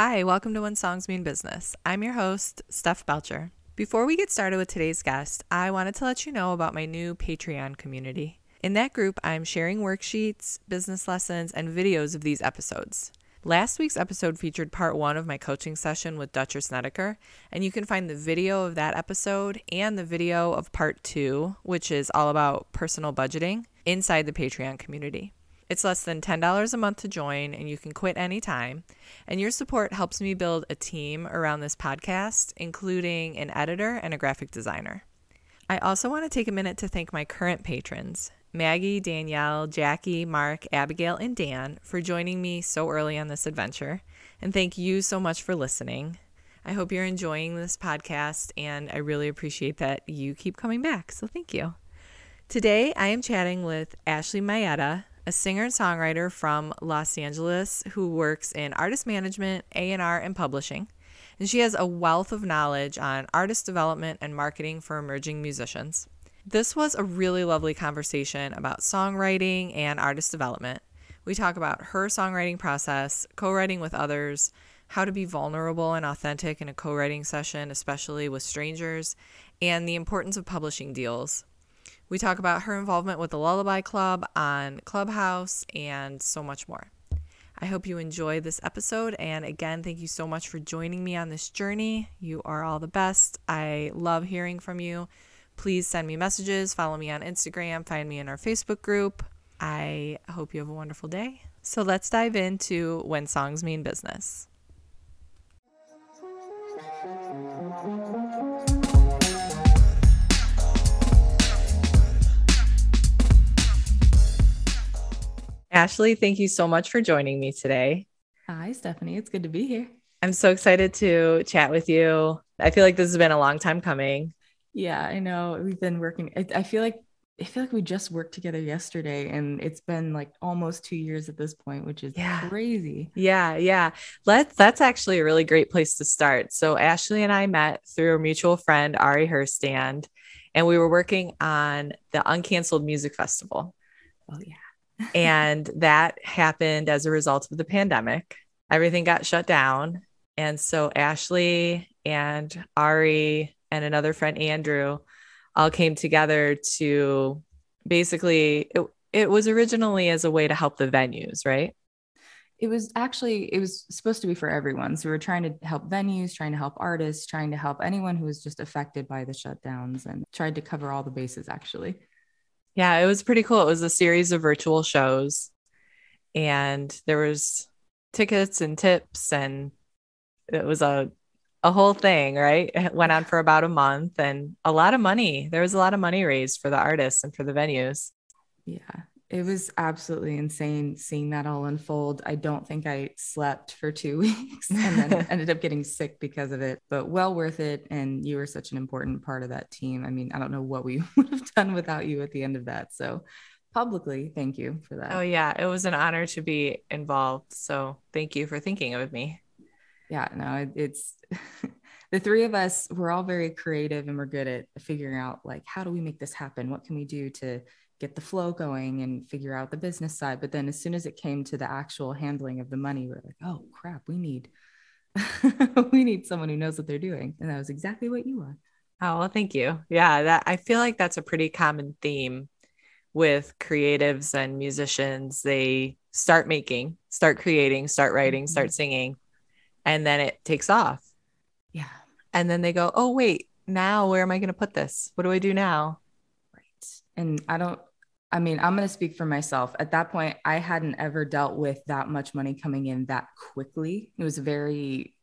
Hi, welcome to When Songs Mean Business. I'm your host, Steph Belcher. Before we get started with today's guest, I wanted to let you know about my new Patreon community. In that group, I'm sharing worksheets, business lessons, and videos of these episodes. Last week's episode featured part one of my coaching session with Dutcher Snedeker, and you can find the video of that episode and the video of part two, which is all about personal budgeting, inside the Patreon community. It's less than $10 a month to join, and you can quit anytime. And your support helps me build a team around this podcast, including an editor and a graphic designer. I also want to take a minute to thank my current patrons, Maggie, Danielle, Jackie, Mark, Abigail, and Dan, for joining me so early on this adventure. And thank you so much for listening. I hope you're enjoying this podcast, and I really appreciate that you keep coming back. So thank you. Today, I am chatting with Ashley Mayetta, a singer and songwriter from Los Angeles who works in artist management, A&R, and publishing. And she has a wealth of knowledge on artist development and marketing for emerging musicians. This was a really lovely conversation about songwriting and artist development. We talk about her songwriting process, co-writing with others, how to be vulnerable and authentic in a co-writing session, especially with strangers, and the importance of publishing deals. We talk about her involvement with the Lullaby Club on Clubhouse and so much more. I hope you enjoy this episode. And again, thank you so much for joining me on this journey. You are all the best. I love hearing from you. Please send me messages, follow me on Instagram, find me in our Facebook group. I hope you have a wonderful day. So let's dive into When Songs Mean Business. Ashley, thank you so much for joining me today. Hi, Stephanie. It's good to be here. I'm so excited to chat with you. I feel like this has been a long time coming. Yeah, I know. We've been working. I feel like we just worked together yesterday, and it's been like almost 2 years at this point, which is crazy. Yeah. That's actually a really great place to start. So Ashley and I met through a mutual friend, Ari Herstand, and we were working on the Uncanceled Music Festival. Oh, yeah. And that happened as a result of the pandemic. Everything got shut down. And so Ashley and Ari and another friend, Andrew, all came together to basically, it was originally as a way to help the venues, right? It was supposed to be for everyone. So we were trying to help venues, trying to help artists, trying to help anyone who was just affected by the shutdowns, and tried to cover all the bases, actually. Yeah, it was pretty cool. It was a series of virtual shows, and there was tickets and tips, and it was a whole thing, right? It went on for about a month, and a lot of money. There was a lot of money raised for the artists and for the venues. Yeah, it was absolutely insane seeing that all unfold. I don't think I slept for 2 weeks and then ended up getting sick because of it, but well worth it. And you were such an important part of that team. I mean, I don't know what we would have done without you at the end of that. So publicly, thank you for that. Oh yeah, it was an honor to be involved. So thank you for thinking of me. Yeah, no, it's the three of us, we're all very creative and we're good at figuring out like, how do we make this happen? What can we do to get the flow going and figure out the business side? But then as soon as it came to the actual handling of the money, we're like, oh crap, we need we need someone who knows what they're doing. And that was exactly what you are. Oh, well, thank you. Yeah, that I feel like that's a pretty common theme with creatives and musicians. They start creating, start writing, start singing, and then it takes off. Yeah. And then they go, oh, wait, now where am I going to put this? What do I do now? Right. And I'm going to speak for myself. At that point, I hadn't ever dealt with that much money coming in that quickly. It was very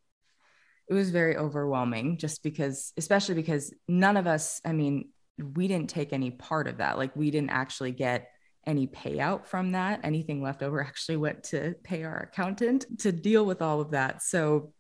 overwhelming especially because none of us, we didn't take any part of that. Like we didn't actually get any payout from that. Anything left over actually went to pay our accountant to deal with all of that. So,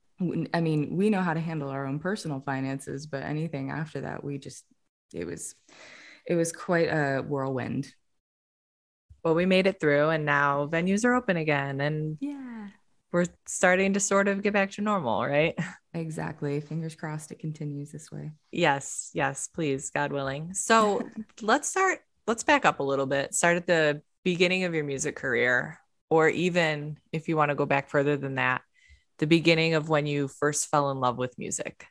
we know how to handle our own personal finances, but anything after that, it was quite a whirlwind. Well, we made it through, and now venues are open again, and yeah, we're starting to sort of get back to normal, right? Exactly. Fingers crossed it continues this way. Yes, please, God willing. So let's back up a little bit. Start at the beginning of your music career, or even if you want to go back further than that, the beginning of when you first fell in love with music?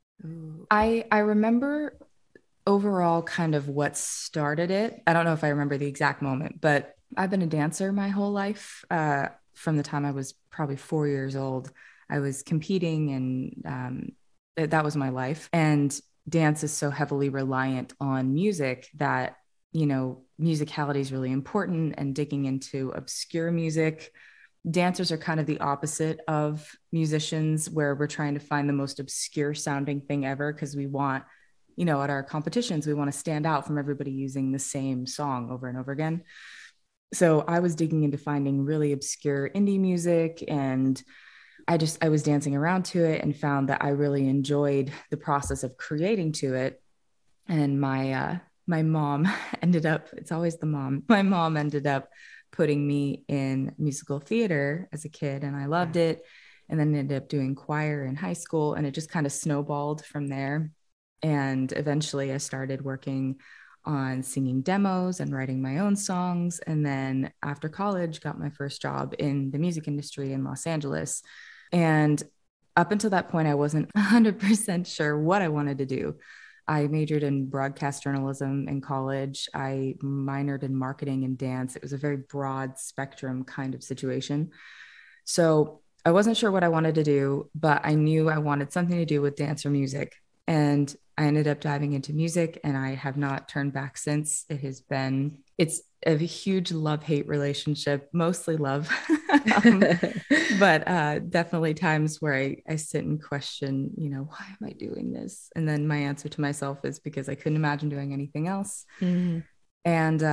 I remember overall kind of what started it. I don't know if I remember the exact moment, but I've been a dancer my whole life. From the time I was probably 4 years old, I was competing, and that was my life. And dance is so heavily reliant on music that, musicality is really important, and digging into obscure music. Dancers are kind of the opposite of musicians, where we're trying to find the most obscure sounding thing ever because we want, at our competitions, we want to stand out from everybody using the same song over and over again. So I was digging into finding really obscure indie music, and I was dancing around to it and found that I really enjoyed the process of creating to it. And my mom ended up, it's always the mom, my mom ended up putting me in musical theater as a kid, and I loved it. And then ended up doing choir in high school, and it just kind of snowballed from there. And eventually I started working on singing demos and writing my own songs. And then after college, got my first job in the music industry in Los Angeles. And up until that point, I wasn't 100% sure what I wanted to do. I majored in broadcast journalism in college. I minored in marketing and dance. It was a very broad spectrum kind of situation. So I wasn't sure what I wanted to do, but I knew I wanted something to do with dance or music. And I ended up diving into music, and I have not turned back since. It's a huge love-hate relationship, mostly love, but definitely times where I sit and question, why am I doing this? And then my answer to myself is because I couldn't imagine doing anything else. Mm-hmm. And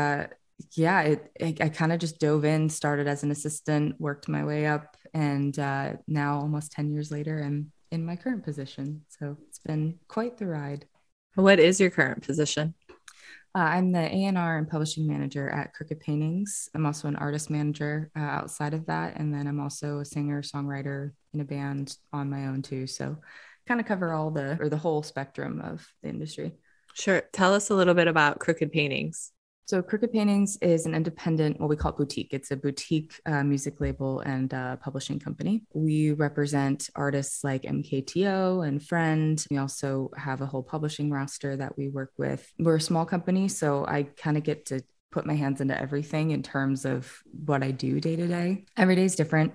I kind of just dove in, started as an assistant, worked my way up, and now almost 10 years later, I'm in my current position. So it's been quite the ride. What is your current position? I'm the A&R and publishing manager at Crooked Paintings. I'm also an artist manager outside of that. And then I'm also a singer, songwriter in a band on my own too. So kind of cover the whole spectrum of the industry. Sure. Tell us a little bit about Crooked Paintings. So Crooked Paintings is an independent, what we call boutique. It's a boutique music label and publishing company. We represent artists like MKTO and Friend. We also have a whole publishing roster that we work with. We're a small company, so I kind of get to put my hands into everything in terms of what I do day to day. Every day is different.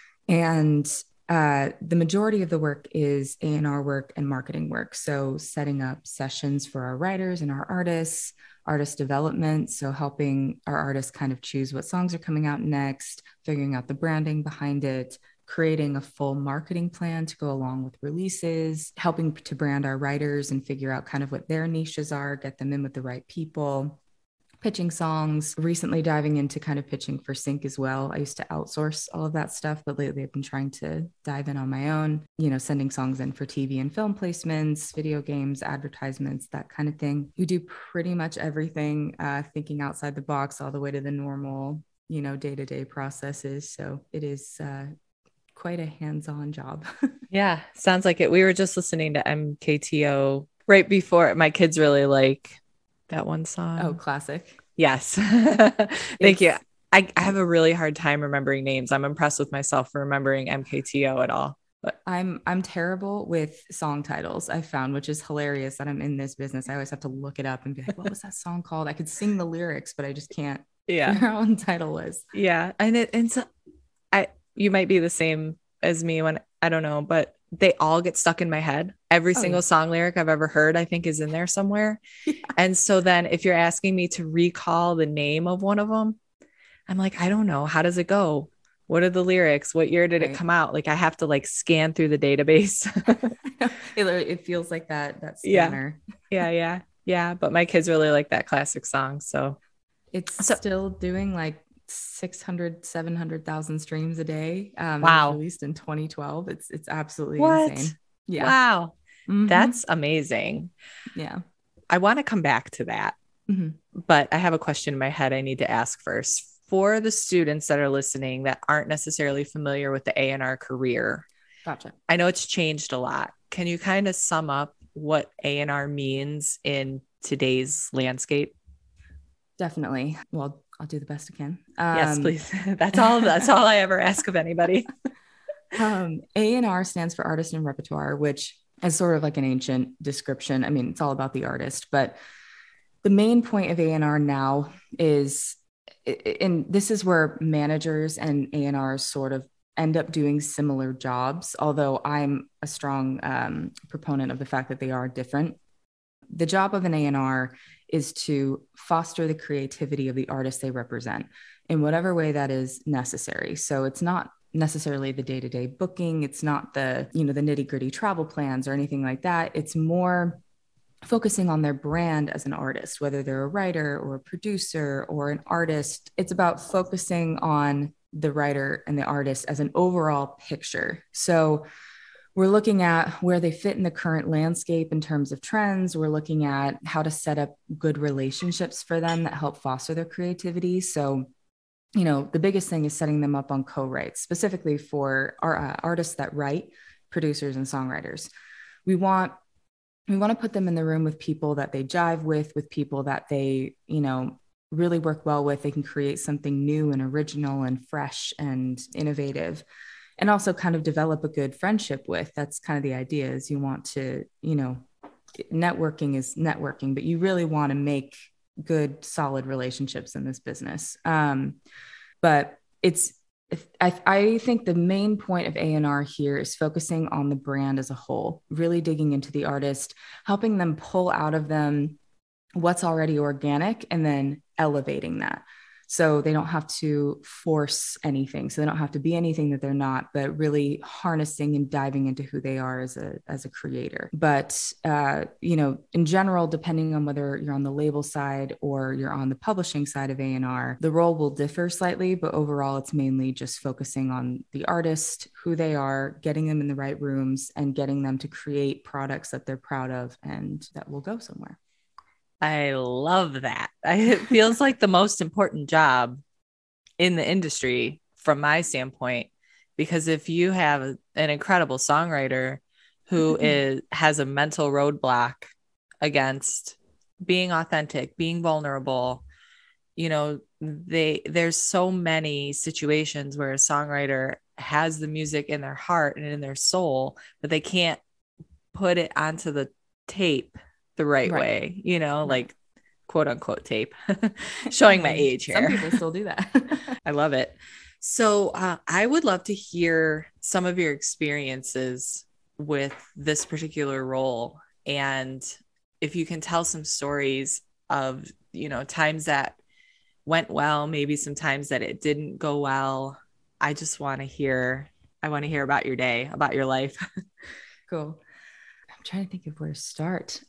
And the majority of the work is A&R work and marketing work. So setting up sessions for our writers and our artists, artist development. So helping our artists kind of choose what songs are coming out next, figuring out the branding behind it, creating a full marketing plan to go along with releases, helping to brand our writers and figure out kind of what their niches are, get them in with the right people. Pitching songs, recently diving into kind of pitching for sync as well. I used to outsource all of that stuff, but lately I've been trying to dive in on my own, sending songs in for TV and film placements, video games, advertisements, that kind of thing. We do pretty much everything, thinking outside the box all the way to the normal, day-to-day processes. So it is quite a hands-on job. Yeah, sounds like it. We were just listening to MKTO right before. My kids really like that one song. Oh, classic. Yes. Thank you. I have a really hard time remembering names. I'm impressed with myself for remembering MKTO at all. But I'm terrible with song titles, I've found, which is hilarious that I'm in this business. I always have to look it up and be like, what was that song called? I could sing the lyrics, but I just can't figure out what the title was. Yeah. And so you might be the same as me when, I don't know, but they all get stuck in my head. Every single song lyric I've ever heard, I think, is in there somewhere. Yeah. And so then if you're asking me to recall the name of one of them, I'm like, I don't know. How does it go? What are the lyrics? What year did it come out? Like I have to scan through the database. It feels like that scanner. Yeah. But my kids really like that classic song. So it's still doing 600,000-700,000 streams a day. Wow. It was released in 2012. It's absolutely insane. Yeah. Wow. Mm-hmm. That's amazing. Yeah. I want to come back to that, but I have a question in my head I need to ask first. For the students that are listening that aren't necessarily familiar with the A&R career. Gotcha. I know it's changed a lot. Can you kind of sum up what A&R means in today's landscape? Definitely. Well, I'll do the best I can. Yes, please. That's all I ever ask of anybody. A&R stands for artist and repertoire, which is sort of like an ancient description. I mean, it's all about the artist, but the main point of A&R now is, and this is where managers and A&Rs sort of end up doing similar jobs, although I'm a strong proponent of the fact that they are different. The job of an A&R is to foster the creativity of the artist they represent in whatever way that is necessary. So it's not necessarily the day-to-day booking. It's not the nitty-gritty travel plans or anything like that. It's more focusing on their brand as an artist, whether they're a writer or a producer or an artist. It's about focusing on the writer and the artist as an overall picture. So we're looking at where they fit in the current landscape in terms of trends. We're looking at how to set up good relationships for them that help foster their creativity. So, the biggest thing is setting them up on co-writes, specifically for our artists that write, producers, and songwriters. We want to put them in the room with people that they jive with people that they, really work well with. They can create something new and original and fresh and innovative, and also kind of develop a good friendship with. That's kind of the idea, is you want to, networking is networking, but you really want to make good, solid relationships in this business. But I think the main point of A&R here is focusing on the brand as a whole, really digging into the artist, helping them pull out of them what's already organic and then elevating that. So they don't have to force anything. So they don't have to be anything that they're not, but really harnessing and diving into who they are as a creator. But, in general, depending on whether you're on the label side or you're on the publishing side of A&R, the role will differ slightly, but overall it's mainly just focusing on the artist, who they are, getting them in the right rooms and getting them to create products that they're proud of and that will go somewhere. I love that. It feels like the most important job in the industry from my standpoint, because if you have an incredible songwriter who has a mental roadblock against being authentic, being vulnerable, there's so many situations where a songwriter has the music in their heart and in their soul, but they can't put it onto the tape the right way, like quote unquote tape. Showing my age here. Some people still do that. I love it. So I would love to hear some of your experiences with this particular role, and if you can tell some stories of times that went well, maybe some times that it didn't go well. I want to hear about your day, about your life. Cool. Trying to think of where to start.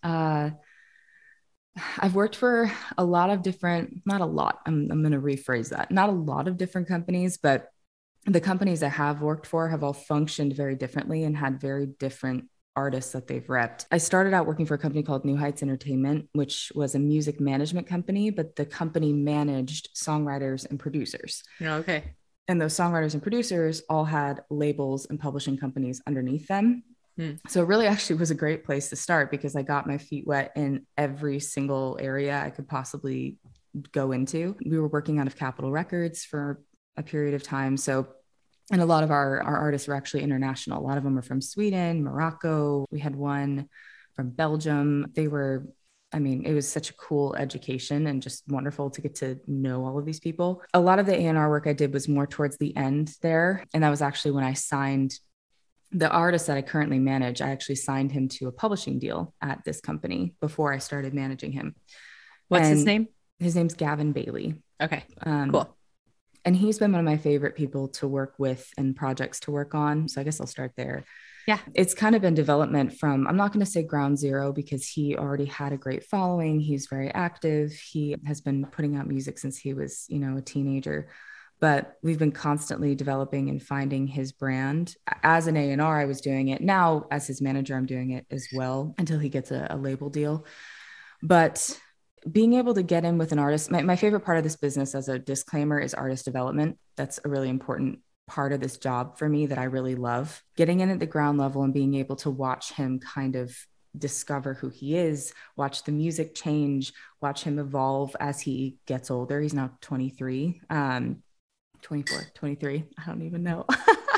I've worked for a lot of different, not a lot, I'm going to rephrase that. Not a lot of different companies, but the companies I have worked for have all functioned very differently and had very different artists that they've repped. I started out working for a company called New Heights Entertainment, which was a music management company, but the company managed songwriters and producers. Okay. And those songwriters and producers all had labels and publishing companies underneath them. So it really actually was a great place to start, because I got my feet wet in every single area I could possibly go into. We were working out of Capitol Records for a period of time. So, and a lot of our artists were actually international. A lot of them were from Sweden, Morocco. We had one from Belgium. It was such a cool education and just wonderful to get to know all of these people. A lot of the A&R work I did was more towards the end there. And that was actually when I signed the artist that I currently manage. I actually signed him to a publishing deal at this company before I started managing him. What's his name? His name's Gavin Bailey. Okay, cool. And he's been one of my favorite people to work with and projects to work on. So I guess I'll start there. Yeah. It's kind of been development from, I'm not going to say ground zero, because he already had a great following. He's very active. He has been putting out music since he was, a teenager. But we've been constantly developing and finding his brand. As an A&R, I was doing it. Now, as his manager, I'm doing it as well until he gets a label deal. But being able to get in with an artist, my favorite part of this business, as a disclaimer, is artist development. That's a really important part of this job for me that I really love. Getting in at the ground level and being able to watch him kind of discover who he is, watch the music change, watch him evolve as he gets older. He's now 23. 24, 23. I don't even know.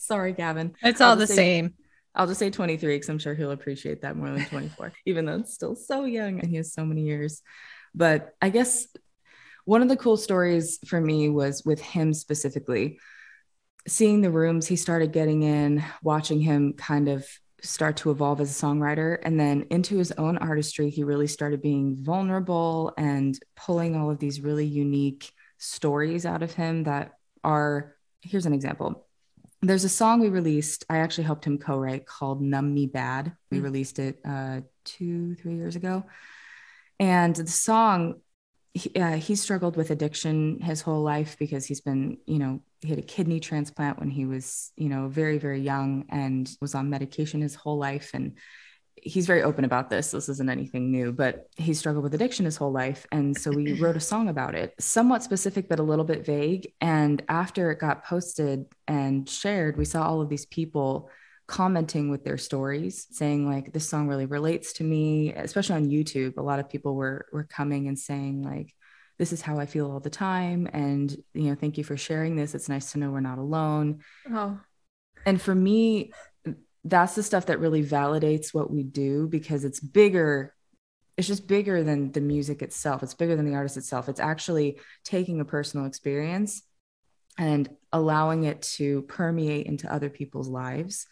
Sorry, Gavin. It's all the same. I'll just say 23 because I'm sure he'll appreciate that more than 24, even though it's still so young and he has so many years. But I guess one of the cool stories for me was with him specifically, seeing the rooms he started getting in, watching him kind of start to evolve as a songwriter, and then into his own artistry, he really started being vulnerable and pulling all of these really unique stories out of him that are, here's an example. There's a song we released, I actually helped him co-write, called Numb Me Bad. We released it 2-3 years ago. And the song, he struggled with addiction his whole life because he's been, he had a kidney transplant when he was, very, very young, and was on medication his whole life. And he's very open about this. This isn't anything new, but he struggled with addiction his whole life. And so we wrote a song about it, somewhat specific, but a little bit vague. And after it got posted and shared, we saw all of these people commenting with their stories, saying like, this song really relates to me, especially on YouTube. A lot of people were coming and saying like, this is how I feel all the time. And, thank you for sharing this. It's nice to know we're not alone. Oh. And for me, that's the stuff that really validates what we do, because it's bigger. It's just bigger than the music itself. It's bigger than the artist itself. It's actually taking a personal experience and allowing it to permeate into other people's lives.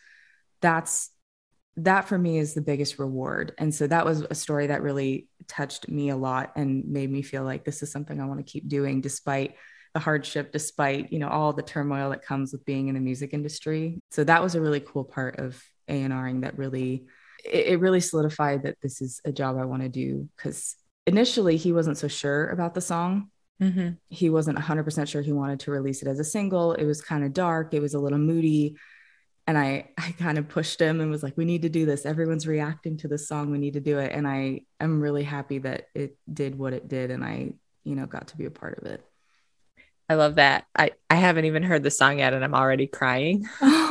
That for me is the biggest reward. And so that was a story that really touched me a lot and made me feel like this is something I want to keep doing, despite the hardship, despite, all the turmoil that comes with being in the music industry. So that was a really cool part of A&Ring that really, it really solidified that this is a job I want to do. Because initially he wasn't so sure about the song. Mm-hmm. He wasn't 100% sure he wanted to release it as a single. It was kind of dark. It was a little moody. And I kind of pushed him and was like, we need to do this. Everyone's reacting to this song. We need to do it. And I'm really happy that it did what it did. And I, got to be a part of it. I love that. I haven't even heard the song yet and I'm already crying.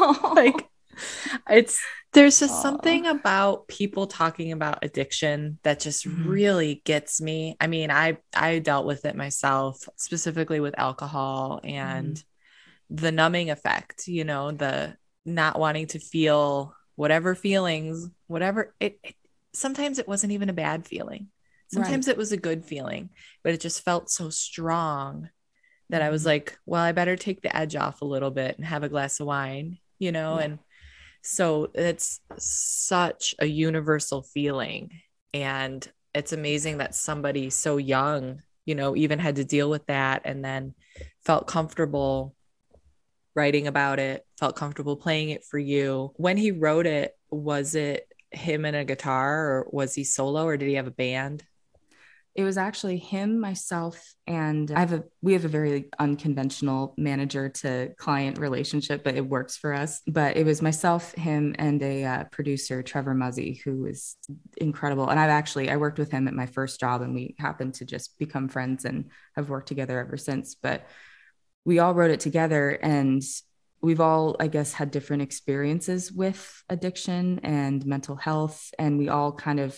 There's just something about people talking about addiction that just really gets me. I mean, I dealt with it myself, specifically with alcohol and the numbing effect, the not wanting to feel whatever feelings, whatever it sometimes it wasn't even a bad feeling. Sometimes it was a good feeling, but it just felt so strong that I was like, well, I better take the edge off a little bit and have a glass of wine, and so it's such a universal feeling. And it's amazing that somebody so young, even had to deal with that and then felt comfortable writing about it, felt comfortable playing it for you. When he wrote it, was it him and a guitar, or was he solo, or did he have a band? It was actually him, myself, and we have a very unconventional manager to client relationship, but it works for us. But it was myself, him, and a producer, Trevor Muzzy, who is incredible. And I worked with him at my first job, and we happened to just become friends and have worked together ever since. But we all wrote it together, and we've all, I guess, had different experiences with addiction and mental health. And we all kind of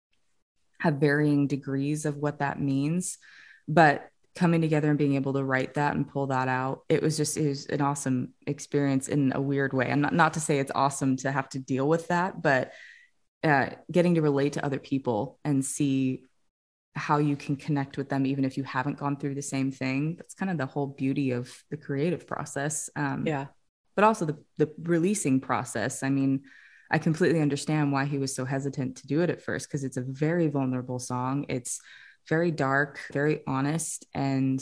have varying degrees of what that means, but coming together and being able to write that and pull that out, it was an awesome experience in a weird way. And not to say it's awesome to have to deal with that, but getting to relate to other people and see how you can connect with them, even if you haven't gone through the same thing. That's kind of the whole beauty of the creative process. But also the releasing process. I mean, I completely understand why he was so hesitant to do it at first, because it's a very vulnerable song. It's very dark, very honest. And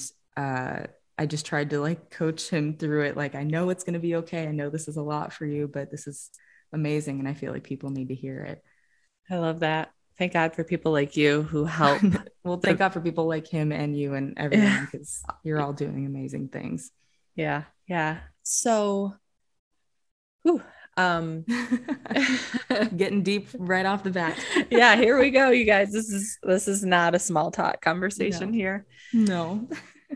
I just tried to coach him through it. Like, I know it's going to be okay. I know this is a lot for you, but this is amazing. And I feel like people need to hear it. I love that. Thank God for people like you who help. Well, thank God for people like him and you and everyone, because you're all doing amazing things. Yeah. Yeah. So, getting deep right off the bat. Yeah, here we go, you guys. This is not a small talk conversation here. No.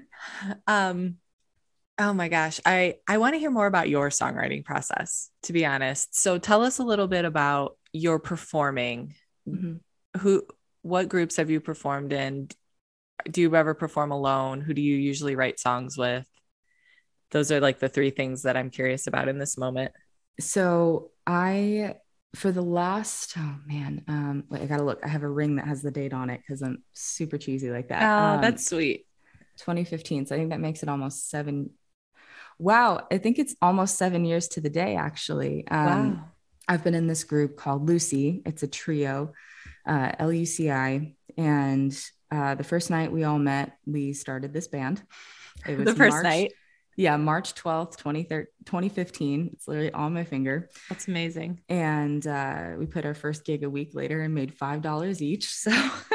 Oh my gosh. I want to hear more about your songwriting process, to be honest. So tell us a little bit about your performing. What groups have you performed in? Do you ever perform alone? Who do you usually write songs with? Those are like the three things that I'm curious about in this moment. So for the last, oh man, wait, I gotta look. I have a ring that has the date on it because I'm super cheesy like that. Oh, that's sweet. 2015. So I think that makes it almost 7. Wow. I think it's almost 7 years to the day, actually. Wow. I've been in this group called Lucy. It's a trio, LUCI. And the first night we all met, we started this band. It was The first night. Yeah, March 12th, 2015. It's literally on my finger. That's amazing. And we put our first gig a week later and made $5 each. So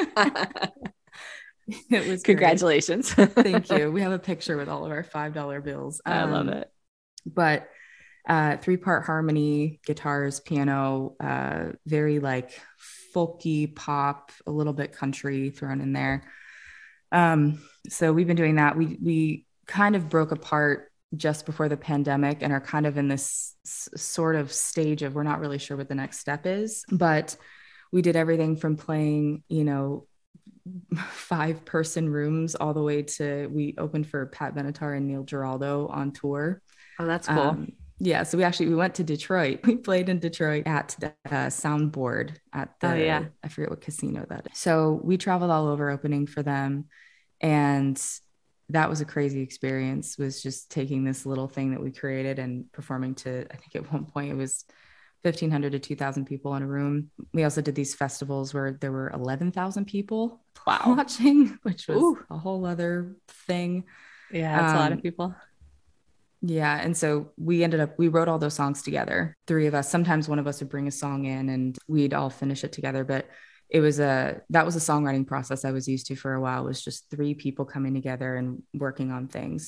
it was congratulations. Thank you. We have a picture with all of our $5 bills. I love it. But 3-part harmony, guitars, piano, very like folky pop, a little bit country thrown in there. So we've been doing that. We kind of broke apart just before the pandemic and are kind of in this sort of stage of we're not really sure what the next step is, but we did everything from playing, 5-person rooms all the way to we opened for Pat Benatar and Neil Giraldo on tour. Oh, that's cool. Yeah, so we went to Detroit. We played in Detroit at the Soundboard at the I forget what casino that is. So we traveled all over opening for them, and that was a crazy experience. Was just taking this little thing that we created and performing to, I think at one point it was 1,500 to 2,000 people in a room. We also did these festivals where there were 11,000 people watching, which was a whole other thing. Yeah, it's a lot of people. Yeah. And so we wrote all those songs together, 3 of us. Sometimes one of us would bring a song in and we'd all finish it together. But that was a songwriting process I was used to for a while, was just 3 people coming together and working on things.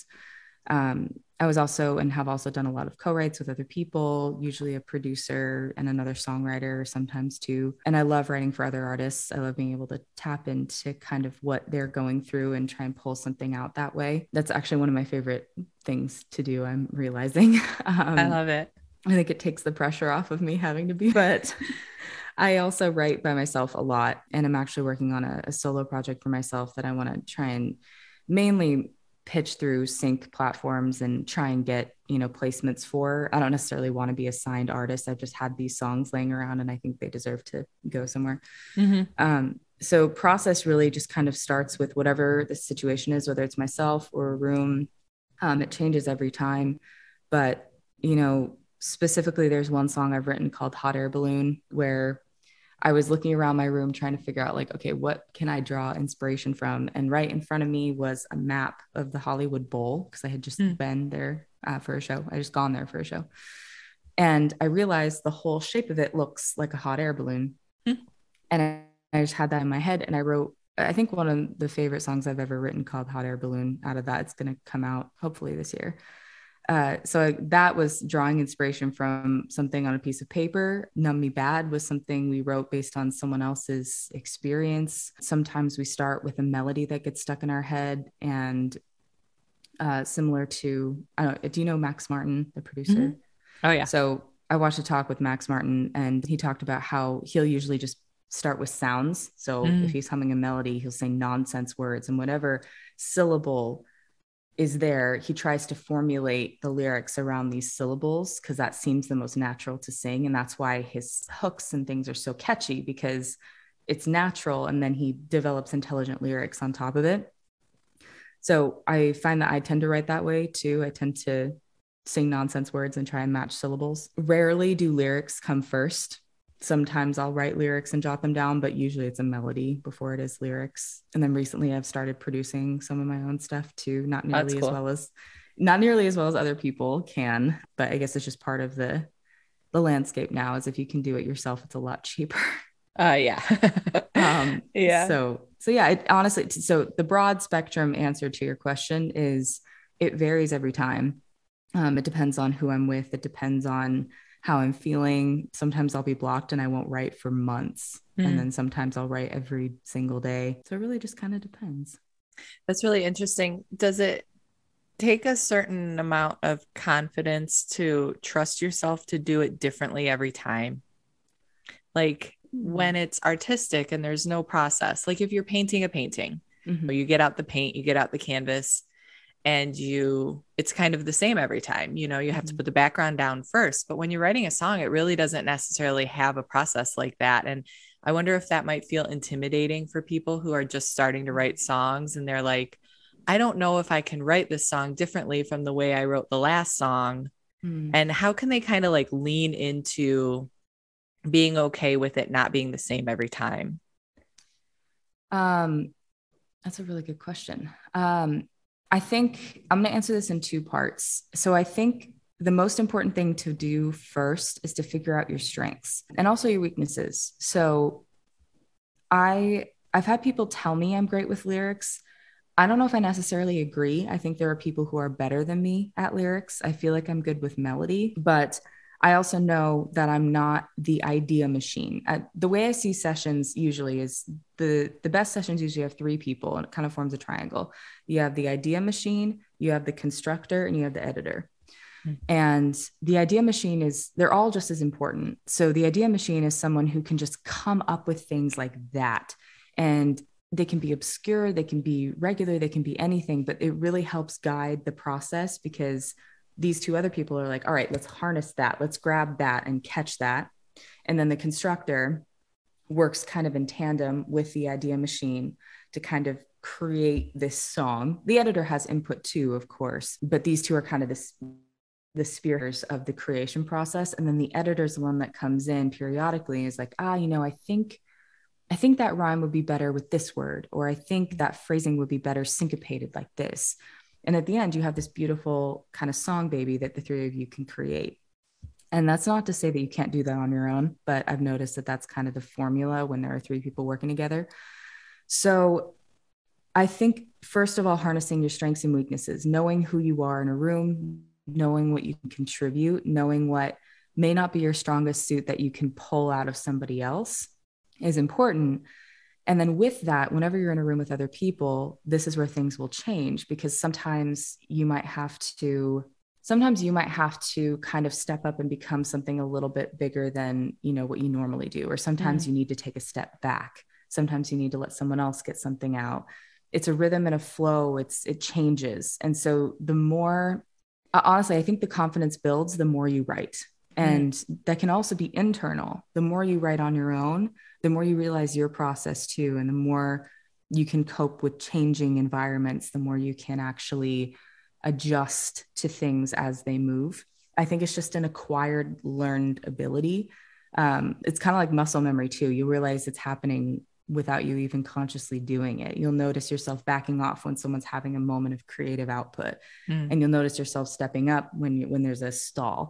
I was also and have also done a lot of co-writes with other people, usually a producer and another songwriter sometimes too. And I love writing for other artists. I love being able to tap into kind of what they're going through and try and pull something out that way. That's actually one of my favorite things to do, I'm realizing. I love it. I think it takes the pressure off of me having to be, but I also write by myself a lot. And I'm actually working on a solo project for myself that I want to try and mainly pitch through sync platforms and try and get, placements for. I don't necessarily want to be a signed artist. I've just had these songs laying around and I think they deserve to go somewhere. Mm-hmm. So process really just kind of starts with whatever the situation is, whether it's myself or a room. It changes every time, but, specifically there's one song I've written called Hot Air Balloon, where I was looking around my room trying to figure out like, okay, what can I draw inspiration from? And right in front of me was a map of the Hollywood Bowl, because I had just been there for a show. I just gone there for a show. And I realized the whole shape of it looks like a hot air balloon. And I just had that in my head. And I wrote, I think one of the favorite songs I've ever written called Hot Air Balloon. Out of that, it's going to come out hopefully this year. So that was drawing inspiration from something on a piece of paper. Numb Me Bad was something we wrote based on someone else's experience. Sometimes we start with a melody that gets stuck in our head, and similar to, I don't know, do you know Max Martin, the producer? Mm-hmm. Oh yeah. So I watched a talk with Max Martin, and he talked about how he'll usually just start with sounds. So if he's humming a melody, he'll say nonsense words, and whatever syllable is there, he tries to formulate the lyrics around these syllables because that seems the most natural to sing. And that's why his hooks and things are so catchy, because it's natural. And then he develops intelligent lyrics on top of it. So I find that I tend to write that way too. I tend to sing nonsense words and try and match syllables. Rarely do lyrics come first. Sometimes I'll write lyrics and jot them down, but usually it's a melody before it is lyrics. And then recently I've started producing some of my own stuff too, not nearly as well as other people can, but I guess it's just part of the landscape now, is if you can do it yourself, it's a lot cheaper. Yeah. Yeah. So yeah, honestly, so the broad spectrum answer to your question is it varies every time. It depends on who I'm with. It depends on how I'm feeling. Sometimes I'll be blocked and I won't write for months. And then sometimes I'll write every single day. So it really just kind of depends. That's really interesting. Does it take a certain amount of confidence to trust yourself to do it differently every time? Like when it's artistic and there's no process, like if you're painting a painting, or you get out the paint, you get out the canvas, and it's kind of the same every time. You know, you have to put the background down first, but when you're writing a song, it really doesn't necessarily have a process like that. And I wonder if that might feel intimidating for people who are just starting to write songs and they're like, I don't know if I can write this song differently from the way I wrote the last song. And how can they kind of like lean into being okay with it not being the same every time? That's a really good question. I think I'm going to answer this in two parts. So I think the most important thing to do first is to figure out your strengths and also your weaknesses. So I've had people tell me I'm great with lyrics. I don't know if I necessarily agree. I think there are people who are better than me at lyrics. I feel like I'm good with melody, but I also know that I'm not the idea machine. The way I see sessions usually is the best sessions usually have three people and it kind of forms a triangle. You have the idea machine, you have the constructor, and you have the editor. And the idea machine they're all just as important. So the idea machine is someone who can just come up with things like that. And they can be obscure, they can be regular, they can be anything, but it really helps guide the process because these two other people are like, all right, let's harness that. Let's grab that and catch that. And then the constructor works kind of in tandem with the idea machine to kind of create this song. The editor has input too, of course, but these two are kind of the spears of the creation process. And then the editor is the one that comes in periodically and is like, I think that rhyme would be better with this word, or I think that phrasing would be better syncopated like this. And at the end, you have this beautiful kind of song baby that the three of you can create. And that's not to say that you can't do that on your own, but I've noticed that that's kind of the formula when there are three people working together. So I think, first of all, harnessing your strengths and weaknesses, knowing who you are in a room, knowing what you can contribute, knowing what may not be your strongest suit that you can pull out of somebody else is important. And then with that, whenever you're in a room with other people, this is where things will change because sometimes you might have to kind of step up and become something a little bit bigger than, what you normally do. Or sometimes you need to take a step back. Sometimes you need to let someone else get something out. It's a rhythm and a flow. It changes. And so the more, honestly, I think the confidence builds the more you write. And that can also be internal. The more you write on your own, the more you realize your process too. And the more you can cope with changing environments, the more you can actually adjust to things as they move. I think it's just an acquired, learned ability. It's kind of like muscle memory too. You realize it's happening without you even consciously doing it. You'll notice yourself backing off when someone's having a moment of creative output, and you'll notice yourself stepping up when there's a stall.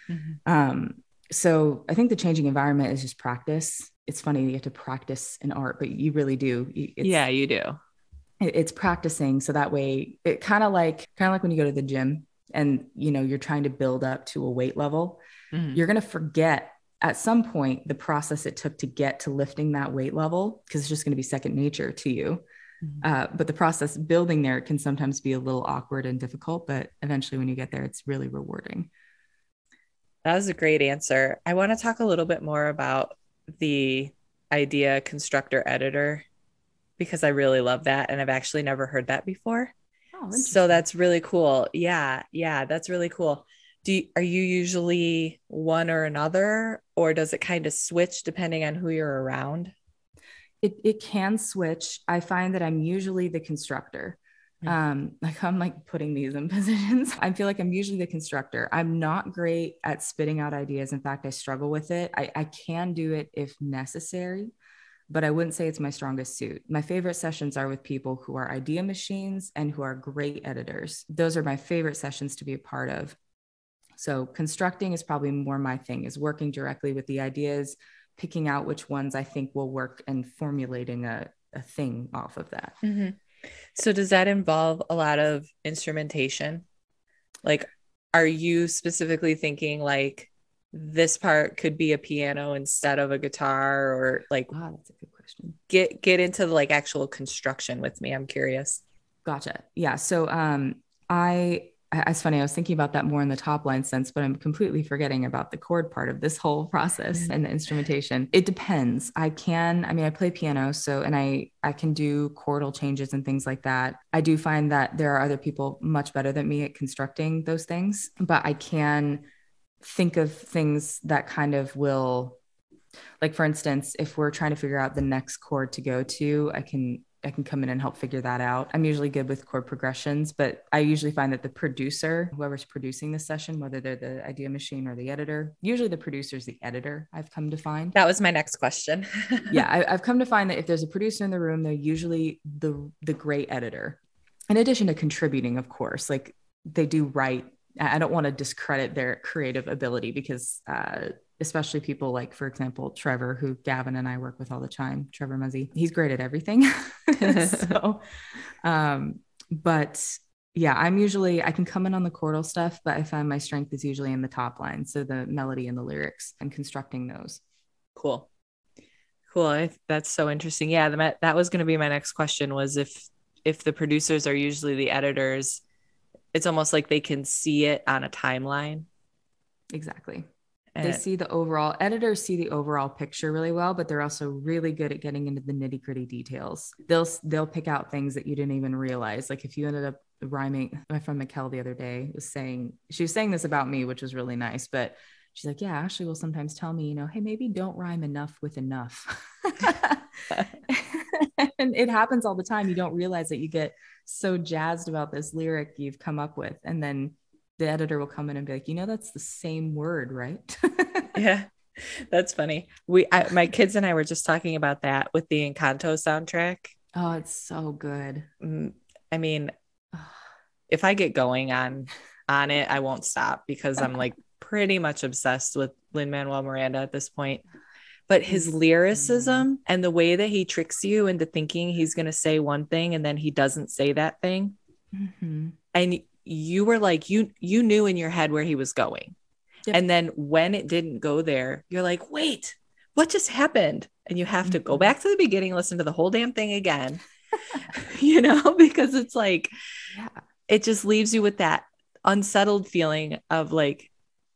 So I think the changing environment is just practice. It's funny, you have to practice in art, but you really do. Yeah, you do. It's practicing. So that way it kind of like when you go to the gym and, you're trying to build up to a weight level, you're going to forget at some point the process it took to get to lifting that weight level, because it's just going to be second nature to you. But the process building there can sometimes be a little awkward and difficult, but eventually when you get there, it's really rewarding. That was a great answer. I want to talk a little bit more about the idea constructor editor because I really love that. And I've actually never heard that before. Oh, so that's really cool. Yeah. That's really cool. Are you usually one or another, or does it kind of switch depending on who you're around? It can switch. I find that I'm usually the constructor. Like I'm like putting these in positions. I feel like I'm usually the constructor. I'm not great at spitting out ideas. In fact, I struggle with it. I can do it if necessary, but I wouldn't say it's my strongest suit. My favorite sessions are with people who are idea machines and who are great editors. Those are my favorite sessions to be a part of. So constructing is probably more my thing, is working directly with the ideas, picking out which ones I think will work and formulating a thing off of that. So does that involve a lot of instrumentation? Like, are you specifically thinking like this part could be a piano instead of a guitar, or like, wow, that's a good question. Get into the like actual construction with me. I'm curious. Gotcha. Yeah. So I It's funny. I was thinking about that more in the top line sense, but I'm completely forgetting about the chord part of this whole process and the instrumentation. It depends. I play piano, and I can do chordal changes and things like that. I do find that there are other people much better than me at constructing those things, but I can think of things that kind of will, like, for instance, if we're trying to figure out the next chord to go to, I can come in and help figure that out. I'm usually good with chord progressions, but I usually find that the producer, whoever's producing the session, whether they're the idea machine or the editor, usually the producer's the editor, I've come to find. That was my next question. Yeah, I've come to find that if there's a producer in the room, they're usually the great editor. In addition to contributing, of course, like they do write. I don't want to discredit their creative ability because especially people like, for example, Trevor, who Gavin and I work with all the time, Trevor Muzzy, he's great at everything. So, but yeah, I can come in on the chordal stuff, but I find my strength is usually in the top line. So the melody and the lyrics and constructing those. Cool. That's so interesting. Yeah. That was going to be my next question, was if the producers are usually the editors, it's almost like they can see it on a timeline. Exactly. They see the overall, editors see the overall picture really well, but they're also really good at getting into the nitty gritty details. They'll pick out things that you didn't even realize. Like if you ended up rhyming, my friend Mikkel the other day she was saying this about me, which was really nice, but she's like, yeah, Ashley will sometimes tell me, hey, maybe don't rhyme enough with enough. And it happens all the time. You don't realize that you get so jazzed about this lyric you've come up with. And then the editor will come in and be like, that's the same word, right? Yeah, that's funny. My kids and I were just talking about that with the Encanto soundtrack. Oh, it's so good. I mean, if I get going on it, I won't stop because I'm like pretty much obsessed with Lin-Manuel Miranda at this point. But his lyricism and the way that he tricks you into thinking he's going to say one thing and then he doesn't say that thing. Mm-hmm. And you were like, you knew in your head where he was going. Yep. And then when it didn't go there, you're like, wait, what just happened? And you have to go back to the beginning, listen to the whole damn thing again, because it's like, it just leaves you with that unsettled feeling of like,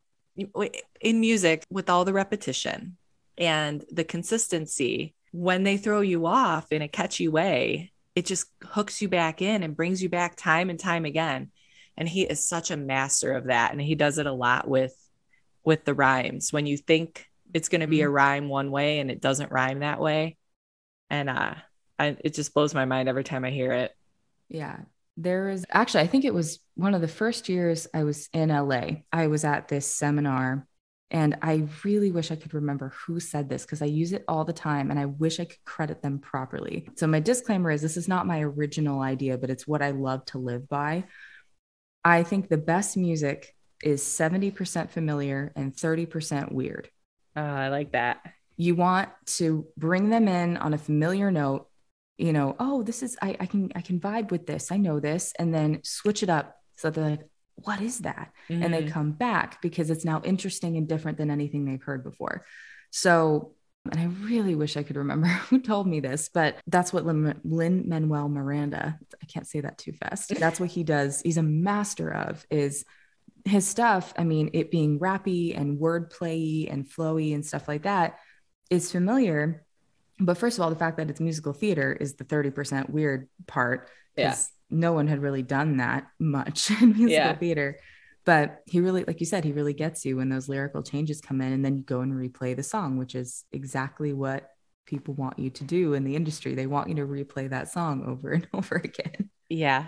in music, with all the repetition and the consistency, when they throw you off in a catchy way, it just hooks you back in and brings you back time and time again. And he is such a master of that. And he does it a lot with the rhymes. When you think it's going to be a rhyme one way and it doesn't rhyme that way. And it just blows my mind every time I hear it. Yeah. There is actually, I think it was one of the first years I was in LA. I was at this seminar. And I really wish I could remember who said this because I use it all the time and I wish I could credit them properly. So my disclaimer is this is not my original idea, but it's what I love to live by. I think the best music is 70% familiar and 30% weird. I like that. You want to bring them in on a familiar note, this is, I can vibe with this. I know this. And then switch it up so they're like, what is that? Mm-hmm. And they come back because it's now interesting and different than anything they've heard before. So, and I really wish I could remember who told me this, but that's what Lin-Manuel Miranda, I can't say that too fast. That's what he does. He's a master of is his stuff. I mean, it being rappy and wordplay and flowy and stuff like that is familiar. But first of all, the fact that it's musical theater is the 30% weird part. Yeah. No one had really done that much in musical theater, but he really, like you said, he really gets you when those lyrical changes come in and then you go and replay the song, which is exactly what people want you to do in the industry. They want you to replay that song over and over again. Yeah.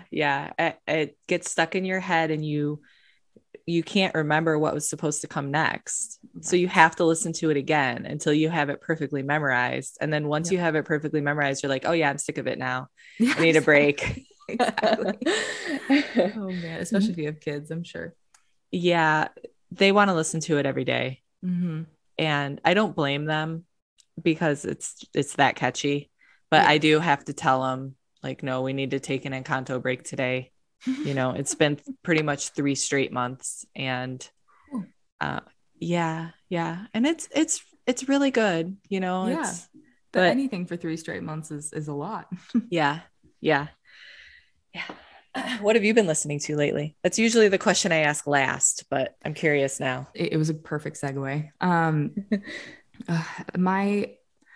It gets stuck in your head and you can't remember what was supposed to come next. Right. So you have to listen to it again until you have it perfectly memorized. And then once you have it perfectly memorized, you're like, oh yeah, I'm sick of it now. I need a break. Exactly. Oh man, especially if you have kids, I'm sure. Yeah, they want to listen to it every day. Mm-hmm. And I don't blame them because it's that catchy. But I do have to tell them like, no, we need to take an Encanto break today. It's been pretty much 3 straight months, and and it's really good. But anything for 3 straight months is a lot. Yeah. What have you been listening to lately? That's usually the question I ask last, but I'm curious now. It was a perfect segue. My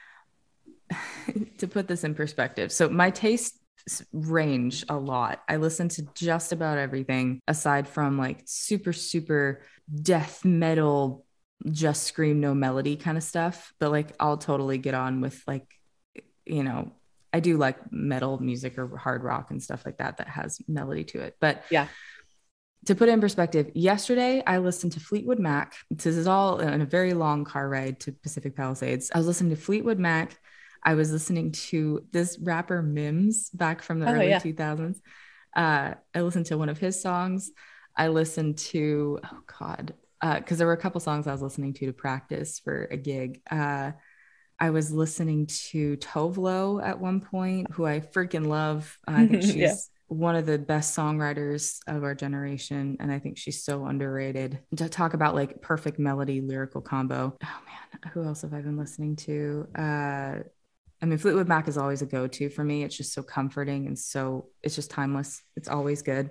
to put this in perspective, so my tastes range a lot. I listen to just about everything aside from like super, super death metal, just scream, no melody kind of stuff. But like, I'll totally get on with like, you know, I do like metal music or hard rock and stuff like that that has melody to it. But Yeah. to put it in perspective, yesterday I listened to Fleetwood Mac. This is all in a very long car ride to Pacific Palisades. I was listening to Fleetwood Mac. I was listening to this rapper Mims back from the early 2000s. I listened to one of his songs. I listened to, oh God, because there were a couple songs I was listening to practice for a gig. I was listening to Tovlo at one point, who I freaking love. I think she's one of the best songwriters of our generation. And I think she's so underrated. To talk about like perfect melody, lyrical combo. Oh man, who else have I been listening to? I mean, Fleetwood Mac is always a go-to for me. It's just so comforting and so it's just timeless. It's always good.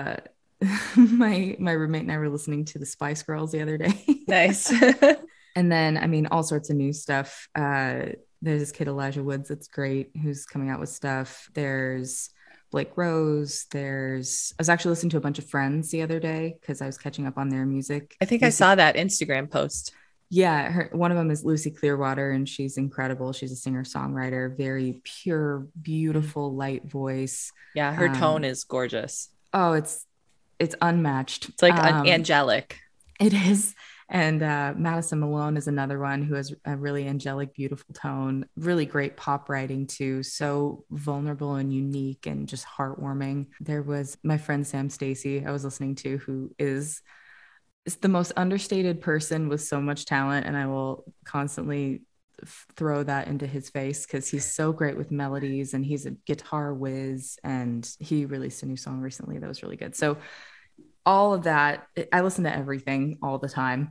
My roommate and I were listening to the Spice Girls the other day. Nice. And then, I mean, all sorts of new stuff. There's this kid, Elijah Woods, that's great, who's coming out with stuff. There's Blake Rose. I was actually listening to a bunch of Friends the other day because I was catching up on their music. I think I saw that Instagram post. Yeah. One of them is Lucy Clearwater, and she's incredible. She's a singer-songwriter, very pure, beautiful, light voice. Yeah. Her tone is gorgeous. Oh, it's unmatched. It's like angelic. It is. And Madison Malone is another one who has a really angelic, beautiful tone, really great pop writing too. So vulnerable and unique and just heartwarming. There was my friend Sam Stacy I was listening to, who is the most understated person with so much talent. And I will constantly throw that into his face because he's so great with melodies and he's a guitar whiz. And he released a new song recently that was really good. So all of that, I listen to everything all the time.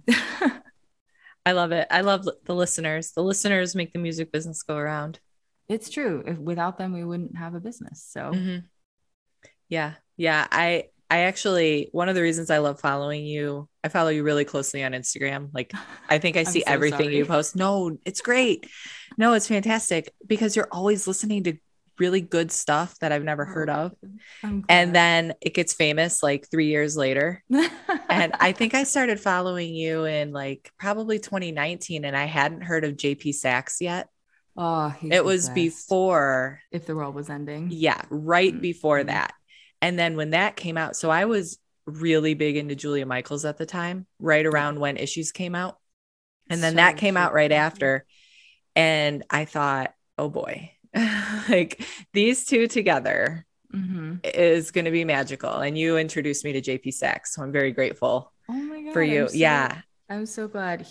I love it. I love the listeners. The listeners make the music business go around. It's true. Without them, we wouldn't have a business. So yeah. I actually, one of the reasons I love following you, I follow you really closely on Instagram. Like, I think I see everything you post. No, it's great. No, it's fantastic because you're always listening to really good stuff that I've never heard of. And then it gets famous like 3 years later. And I think I started following you in like probably 2019 and I hadn't heard of JP Saxe yet. Oh, it was before If the World Was Ending. Yeah, right before that. And then when that came out, so I was really big into Julia Michaels at the time, right around when Issues came out. And then that came out right after. And I thought, oh boy, like these two together is going to be magical. And you introduced me to JP Saxe. So I'm very grateful for you. I'm so glad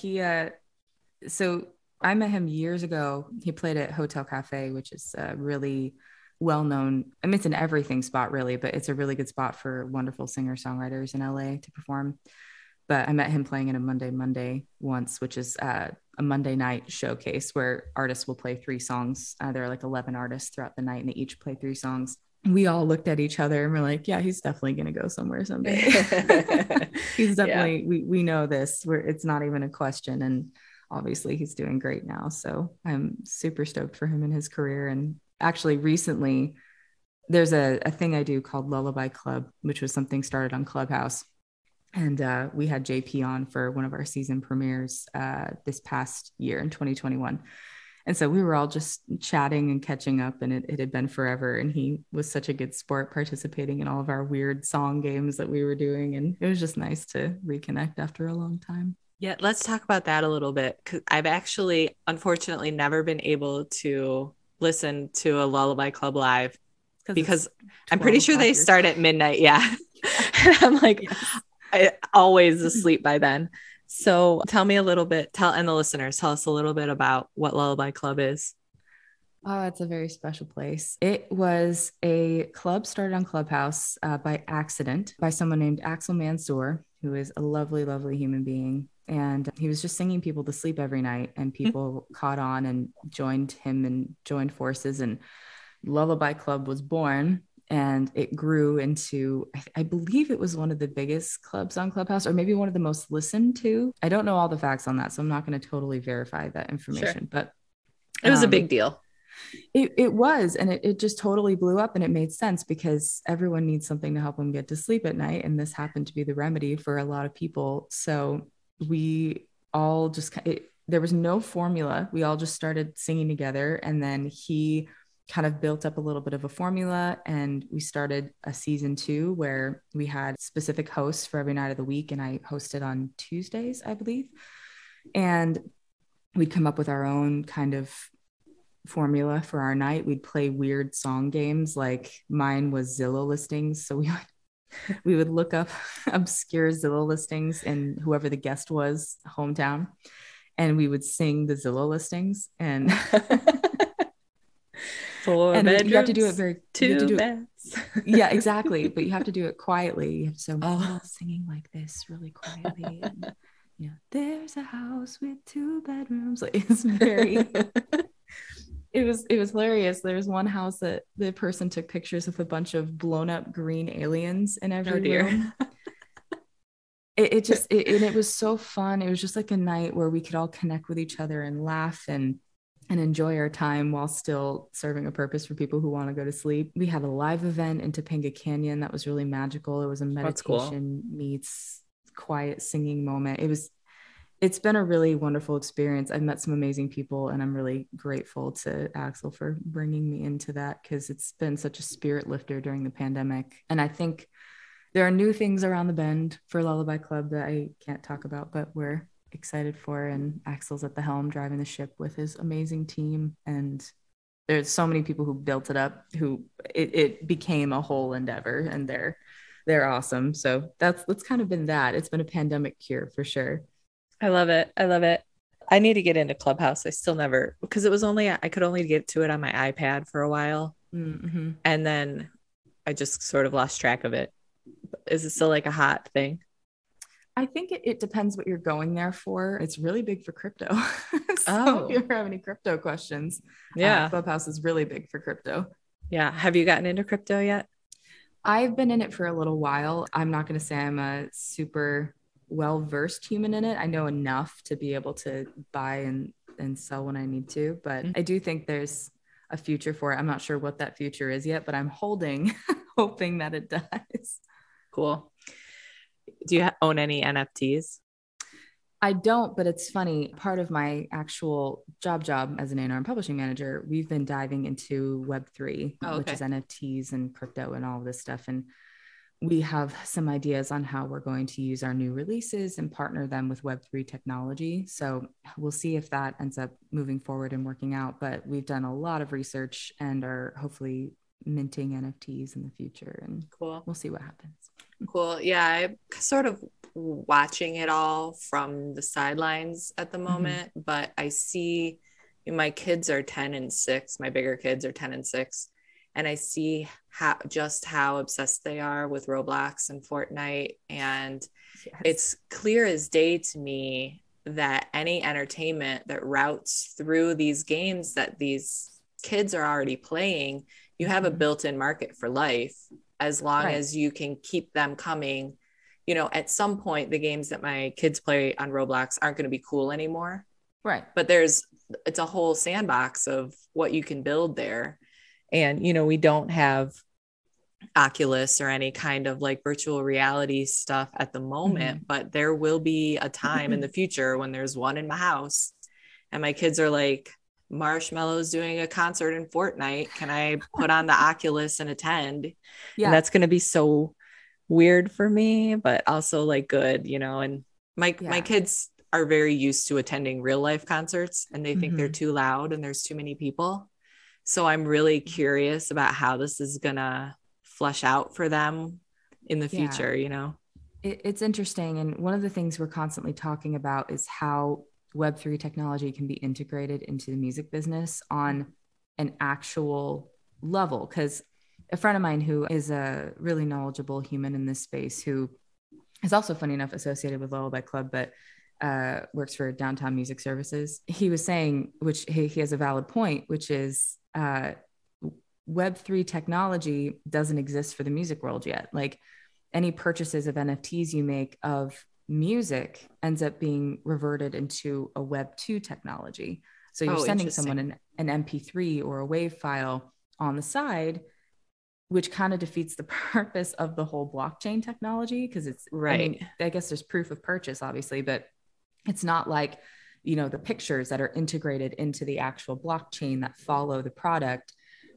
so I met him years ago. He played at Hotel Cafe, which is really well-known. I mean, it's an everything spot really, but it's a really good spot for wonderful singer-songwriters in LA to perform. But I met him playing in a Monday once, which is a Monday night showcase where artists will play 3 songs. There are like 11 artists throughout the night and they each play 3 songs. We all looked at each other and we're like, yeah, he's definitely going to go somewhere someday. He's definitely, we know this, it's not even a question. And obviously he's doing great now. So I'm super stoked for him in his career. And actually recently there's a thing I do called Lullaby Club, which was something started on Clubhouse. And we had JP on for one of our season premieres this past year in 2021. And so we were all just chatting and catching up, and it had been forever. And he was such a good sport participating in all of our weird song games that we were doing. And it was just nice to reconnect after a long time. Yeah, let's talk about that a little bit. Because I've actually, unfortunately, never been able to listen to a Lullaby Club live because I'm pretty sure they start at midnight. Yeah. And I'm like, I always asleep by then. So tell me a little bit, and the listeners, tell us a little bit about what Lullaby Club is. Oh, it's a very special place. It was a club started on Clubhouse by accident by someone named Axel Mansour, who is a lovely, lovely human being. And he was just singing people to sleep every night, and people caught on and joined him and joined forces. And Lullaby Club was born. And it grew into, I believe it was one of the biggest clubs on Clubhouse, or maybe one of the most listened to. I don't know all the facts on that, so I'm not going to totally verify that information. Sure. But it was a big deal. It was, and it just totally blew up, and it made sense because everyone needs something to help them get to sleep at night, and this happened to be the remedy for a lot of people. So we all just, there was no formula. We all just started singing together, and then he kind of built up a little bit of a formula, and we started a season 2 where we had specific hosts for every night of the week, and I hosted on Tuesdays, I believe, and we'd come up with our own kind of formula for our night. We'd play weird song games. Like mine was Zillow listings, so we would look up obscure Zillow listings in whoever the guest was hometown, and we would sing the Zillow listings. And Four and bedrooms, you have to do it very two beds. Yeah, exactly. But you have to do it quietly. You have to singing like this really quietly. And, there's a house with 2 bedrooms. Like, it's very. It was hilarious. There's one house that the person took pictures with a bunch of blown up green aliens in every room. It was so fun. It was just like a night where we could all connect with each other and laugh and enjoy our time while still serving a purpose for people who want to go to sleep. We had a live event in Topanga Canyon that was really magical. It was a meditation meets quiet singing moment. It's been a really wonderful experience. I've met some amazing people, and I'm really grateful to Axel for bringing me into that, because it's been such a spirit lifter during the pandemic. And I think there are new things around the bend for Lullaby Club that I can't talk about, but we're excited for. And Axel's at the helm driving the ship with his amazing team. And there's so many people who built it up, who it became a whole endeavor, and they're awesome. So that's kind of been that. It's been a pandemic cure for sure. I love it. I need to get into Clubhouse. I still never, because I could only get to it on my iPad for a while. Mm-hmm. And then I just sort of lost track of it. Is it still like a hot thing? I think it depends what you're going there for. It's really big for crypto. So if you ever have any crypto questions, Clubhouse is really big for crypto. Yeah. Have you gotten into crypto yet? I've been in it for a little while. I'm not going to say I'm a super well-versed human in it. I know enough to be able to buy and sell when I need to, but I do think there's a future for it. I'm not sure what that future is yet, but I'm hoping that it does. Cool. Do you own any NFTs? I don't, but it's funny. Part of my actual job as an A&R and publishing manager, we've been diving into Web3, which is NFTs and crypto and all of this stuff. And we have some ideas on how we're going to use our new releases and partner them with Web3 technology. So we'll see if that ends up moving forward and working out. But we've done a lot of research and are hopefully minting NFTs in the future. And cool. We'll see what happens. Cool. Yeah, I'm sort of watching it all from the sidelines at the moment, but I see my kids are 10 and 6. My bigger kids are 10 and 6. And I see how obsessed they are with Roblox and Fortnite. And it's clear as day to me that any entertainment that routes through these games that these kids are already playing, you have a built-in market for life, as long as you can keep them coming. At some point, the games that my kids play on Roblox aren't going to be cool anymore. Right. But it's a whole sandbox of what you can build there. And, we don't have Oculus or any kind of like virtual reality stuff at the moment, but there will be a time in the future when there's one in my house and my kids are like, Marshmallow's doing a concert in Fortnite. Can I put on the Oculus and attend? Yeah. And that's going to be so weird for me, but also like good, and my kids are very used to attending real life concerts, and they think they're too loud and there's too many people. So I'm really curious about how this is going to flesh out for them in the future, It's interesting. And one of the things we're constantly talking about is how Web3 technology can be integrated into the music business on an actual level. Because a friend of mine who is a really knowledgeable human in this space, who is also, funny enough, associated with Lullaby Club, but works for Downtown Music Services, he was saying, which he has a valid point, which is Web3 technology doesn't exist for the music world yet. Like any purchases of NFTs you make of music ends up being reverted into a Web2 technology. So you're sending someone an MP3 or a WAV file on the side, which kind of defeats the purpose of the whole blockchain technology. Cause it's, right. I mean, I guess there's proof of purchase, obviously, but it's not like, you know, the pictures that are integrated into the actual blockchain that follow the product.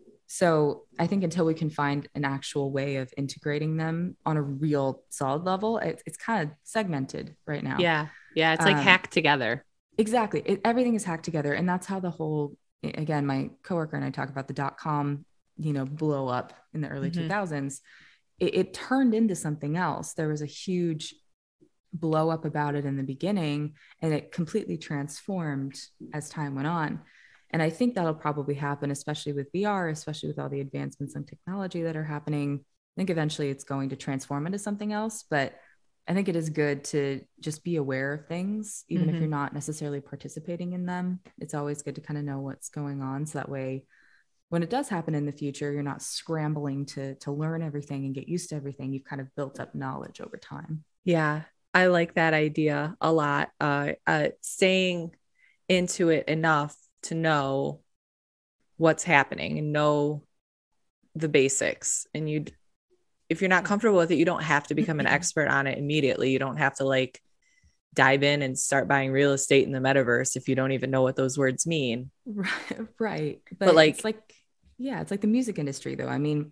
So I think until we can find an actual way of integrating them on a real solid level, it's kind of segmented right now. Yeah. Yeah. It's like hacked together. Exactly. Everything is hacked together. And that's how the whole, again, my coworker and I talk about the .com, you know, blow up in the early 2000s. It turned into something else. There was a huge blow up about it in the beginning, and it completely transformed as time went on. And I think that'll probably happen, especially with VR, especially with all the advancements in technology that are happening. I think eventually it's going to transform into something else, but I think it is good to just be aware of things, even if you're not necessarily participating in them. It's always good to kind of know what's going on. So that way, when it does happen in the future, you're not scrambling to learn everything and get used to everything. You've kind of built up knowledge over time. Yeah, I like that idea a lot. Staying into it enough to know what's happening and know the basics. And if you're not comfortable with it, you don't have to become an expert on it immediately. You don't have to like dive in and start buying real estate in the metaverse if you don't even know what those words mean. Right. But like, it's like, yeah, it's like the music industry though. I mean,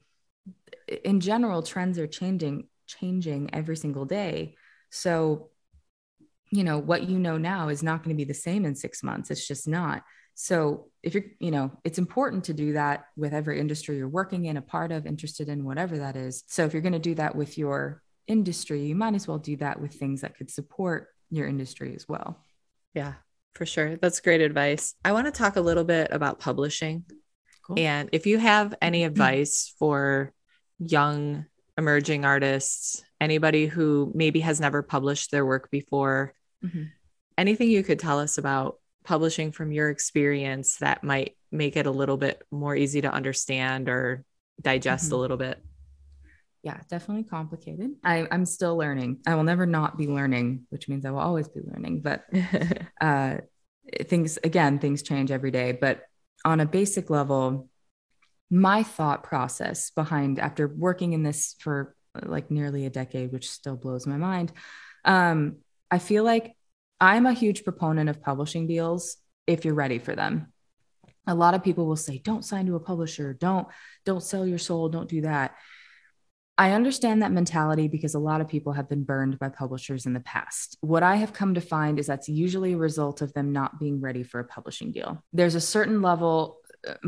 in general, trends are changing every single day. So, you know, what you know now is not going to be the same in 6 months. It's just not. So if you're, you know, it's important to do that with every industry you're working in, a part of, interested in, whatever that is. So if you're going to do that with your industry, you might as well do that with things that could support your industry as well. Yeah, for sure. That's great advice. I want to talk a little bit about publishing. Cool. And if you have any advice for young emerging artists, anybody who maybe has never published their work before, anything you could tell us about publishing from your experience that might make it a little bit more easy to understand or digest a little bit? Yeah, definitely complicated. I'm still learning. I will never not be learning, which means I will always be learning. But things change every day. But on a basic level, my thought process behind, after working in this for like nearly a decade, which still blows my mind, I feel like I'm a huge proponent of publishing deals if you're ready for them. A lot of people will say, don't sign to a publisher, don't sell your soul, don't do that. I understand that mentality because a lot of people have been burned by publishers in the past. What I have come to find is that's usually a result of them not being ready for a publishing deal. There's a certain level,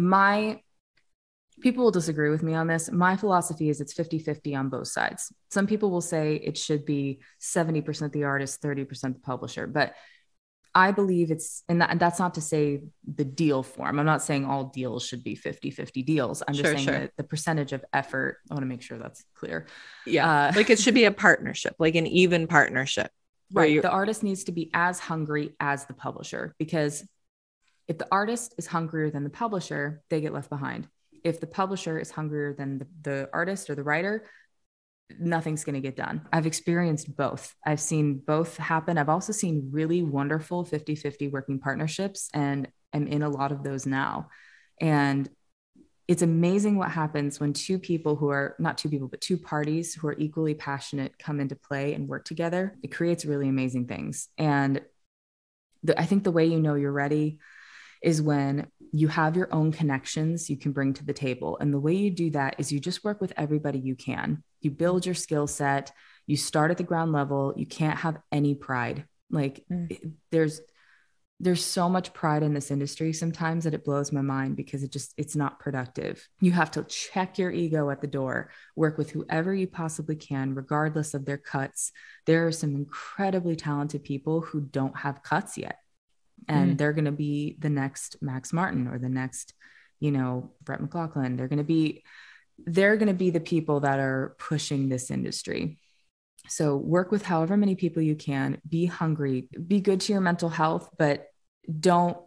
people will disagree with me on this. My philosophy is it's 50-50 on both sides. Some people will say it should be 70% the artist, 30% the publisher, but I believe it's, and that's not to say the deal form. I'm not saying all deals should be 50-50 deals. I'm just saying that the percentage of effort, I want to make sure that's clear. Yeah. Like it should be a partnership, like an even partnership. Right. The artist needs to be as hungry as the publisher, because if the artist is hungrier than the publisher, they get left behind. If the publisher is hungrier than the artist or the writer, nothing's going to get done. I've experienced both. I've seen both happen. I've also seen really wonderful 50-50 working partnerships, and I'm in a lot of those now. And it's amazing what happens when two parties who are equally passionate come into play and work together. It creates really amazing things. And I think the way you know you're ready is when you have your own connections you can bring to the table. And the way you do that is you just work with everybody you can. You build your skill set. You start at the ground level. You can't have any pride. Like there's so much pride in this industry sometimes that it blows my mind, because it's not productive. You have to check your ego at the door, work with whoever you possibly can, regardless of their cuts. There are some incredibly talented people who don't have cuts yet. And they're going to be the next Max Martin or the next, Brett McLaughlin. They're going to be the people that are pushing this industry. So work with however many people you can, be hungry, be good to your mental health, but don't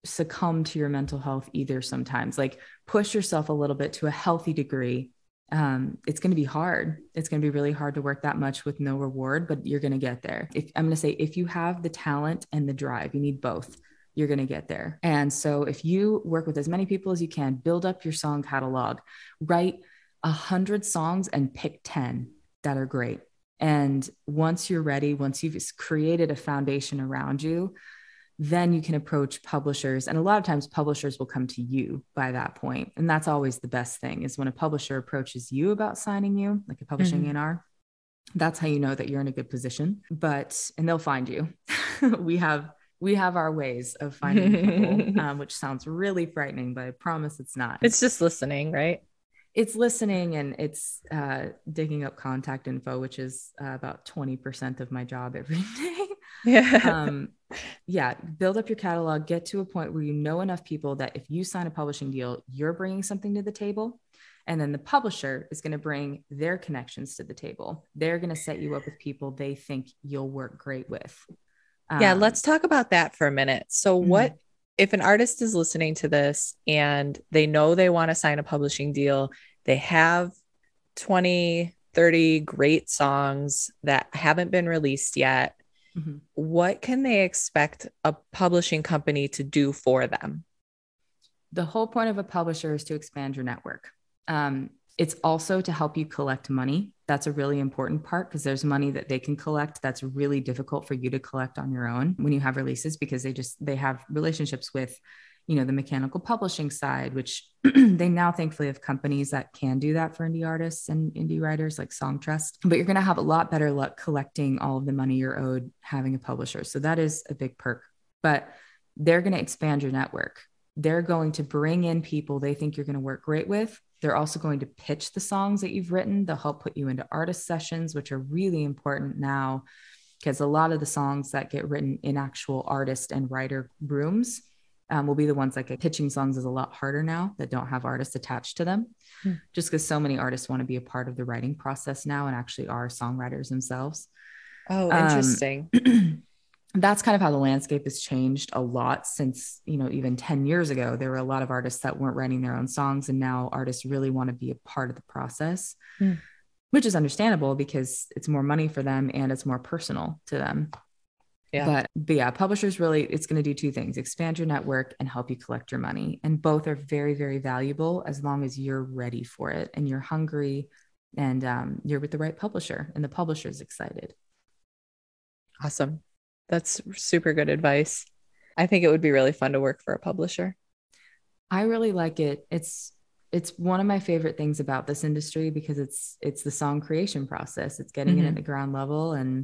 succumb to your mental health either sometimes. Like push yourself a little bit to a healthy degree. It's going to be hard. It's going to be really hard to work that much with no reward, but you're going to get there. I'm going to say, if you have the talent and the drive, you need both, you're going to get there. And so if you work with as many people as you can, build up your song catalog, write 100 songs and pick 10 that are great. And once you're ready, once you've created a foundation around you, then you can approach publishers. And a lot of times publishers will come to you by that point. And that's always the best thing, is when a publisher approaches you about signing you, like a publishing A&R, that's how you know that you're in a good position. And they'll find you. we have our ways of finding people, which sounds really frightening, but I promise it's not. It's just listening, right? It's listening, and it's digging up contact info, which is about 20% of my job every day. Yeah. Build up your catalog, get to a point where you know enough people that if you sign a publishing deal, you're bringing something to the table. And then the publisher is going to bring their connections to the table. They're going to set you up with people they think you'll work great with. Yeah. Let's talk about that for a minute. So what, if an artist is listening to this and they know they want to sign a publishing deal, they have 20, 30 great songs that haven't been released yet. What can they expect a publishing company to do for them? The whole point of a publisher is to expand your network. It's also to help you collect money. That's a really important part, because there's money that they can collect that's really difficult for you to collect on your own when you have releases, because they have relationships with, the mechanical publishing side, which they now thankfully have companies that can do that for indie artists and indie writers like Songtrust. But you're going to have a lot better luck collecting all of the money you're owed having a publisher. So that is a big perk. But they're going to expand your network. They're going to bring in people they think you're going to work great with. They're also going to pitch the songs that you've written. They'll help put you into artist sessions, which are really important now, because a lot of the songs that get written in actual artist and writer rooms will be the ones that get pitching songs is a lot harder now that don't have artists attached to them, just because so many artists want to be a part of the writing process now and actually are songwriters themselves. Oh, interesting. That's kind of how the landscape has changed a lot since, even 10 years ago, there were a lot of artists that weren't writing their own songs. And now artists really want to be a part of the process, which is understandable because it's more money for them and it's more personal to them. Yeah. But yeah, publishers really, it's going to do two things: expand your network and help you collect your money. And both are very, very valuable as long as you're ready for it and you're hungry and you're with the right publisher and the publisher's excited. Awesome. That's super good advice. I think it would be really fun to work for a publisher. I really like it. It's one of my favorite things about this industry because it's the song creation process. It's getting it at the ground level. And,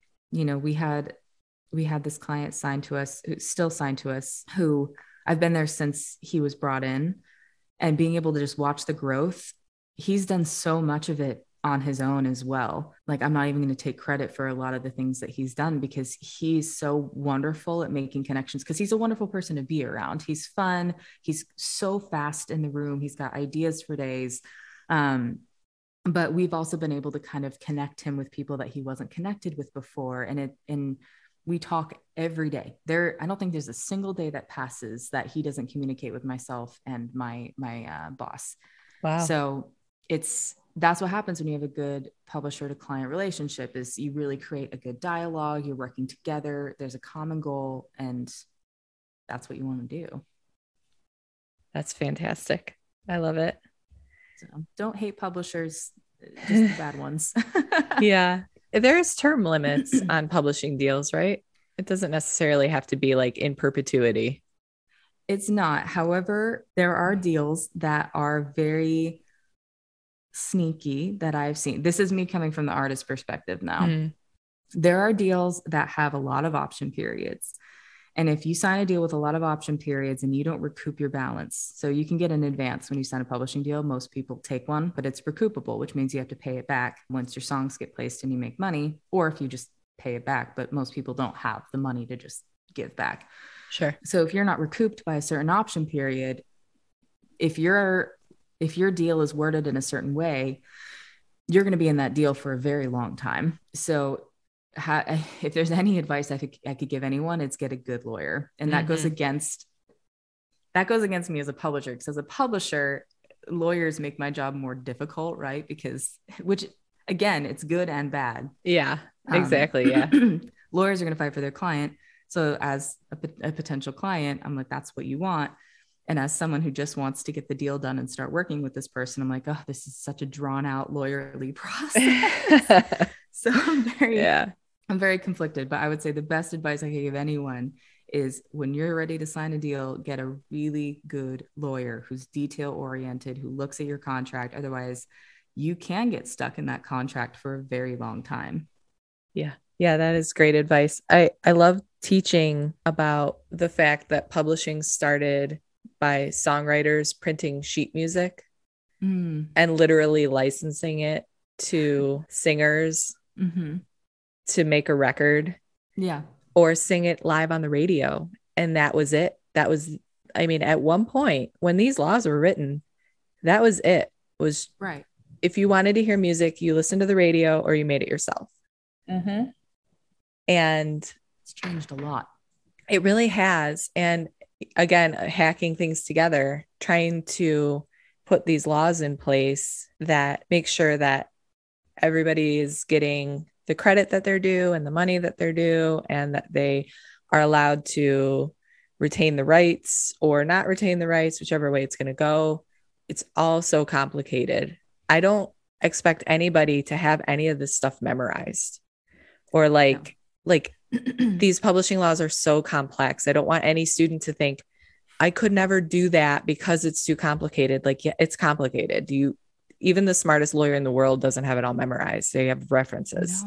we had this client signed to us, still signed to us, who I've been there since he was brought in, and being able to just watch the growth. He's done so much of it on his own as well. Like, I'm not even going to take credit for a lot of the things that he's done because he's so wonderful at making connections, because he's a wonderful person to be around. He's fun. He's so fast in the room. He's got ideas for days. But we've also been able to kind of connect him with people that he wasn't connected with before. And we talk every day. I don't think there's a single day that passes that he doesn't communicate with myself and my boss. Wow. So that's what happens when you have a good publisher to client relationship, is you really create a good dialogue. You're working together. There's a common goal, and that's what you want to do. That's fantastic. I love it. So don't hate publishers, just the bad ones. Yeah. There's term limits on publishing deals, right? It doesn't necessarily have to be like in perpetuity. It's not. However, there are deals that are very sneaky that I've seen. This is me coming from the artist perspective now. There are deals that have a lot of option periods. And if you sign a deal with a lot of option periods and you don't recoup your balance, so you can get an advance when you sign a publishing deal. Most people take one, but it's recoupable, which means you have to pay it back once your songs get placed and you make money, or if you just pay it back. But most people don't have the money to just give back. Sure. So if you're not recouped by a certain option period, if your deal is worded in a certain way, you're going to be in that deal for a very long time. So if there's any advice I could give anyone, it's get a good lawyer. And that goes against that goes against me as a publisher, because as a publisher, lawyers make my job more difficult, right? Because, which again, it's good and bad. Yeah, exactly. Yeah. Lawyers are going to fight for their client. So as a potential client, I'm like, that's what you want. And as someone who just wants to get the deal done and start working with this person, I'm like, oh, this is such a drawn out lawyerly process. So I'm very conflicted, but I would say the best advice I can give anyone is when you're ready to sign a deal, get a really good lawyer who's detail oriented, who looks at your contract. Otherwise, you can get stuck in that contract for a very long time. Yeah. Yeah, that is great advice. I love teaching about the fact that publishing started by songwriters printing sheet music and literally licensing it to singers to make a record. Yeah. Or sing it live on the radio. And that was it. That was, I mean, at one point when these laws were written, that was it. Was right. If you wanted to hear music, you listened to the radio or you made it yourself. And it's changed a lot. It really has. And again, hacking things together, trying to put these laws in place that make sure that everybody is getting the credit that they're due and the money that they're due, and that they are allowed to retain the rights or not retain the rights, whichever way it's going to go. It's all so complicated. I don't expect anybody to have any of this stuff memorized or like these publishing laws are so complex. I don't want any student to think I could never do that because it's too complicated. Like, yeah, it's complicated. Even the smartest lawyer in the world doesn't have it all memorized. They have references.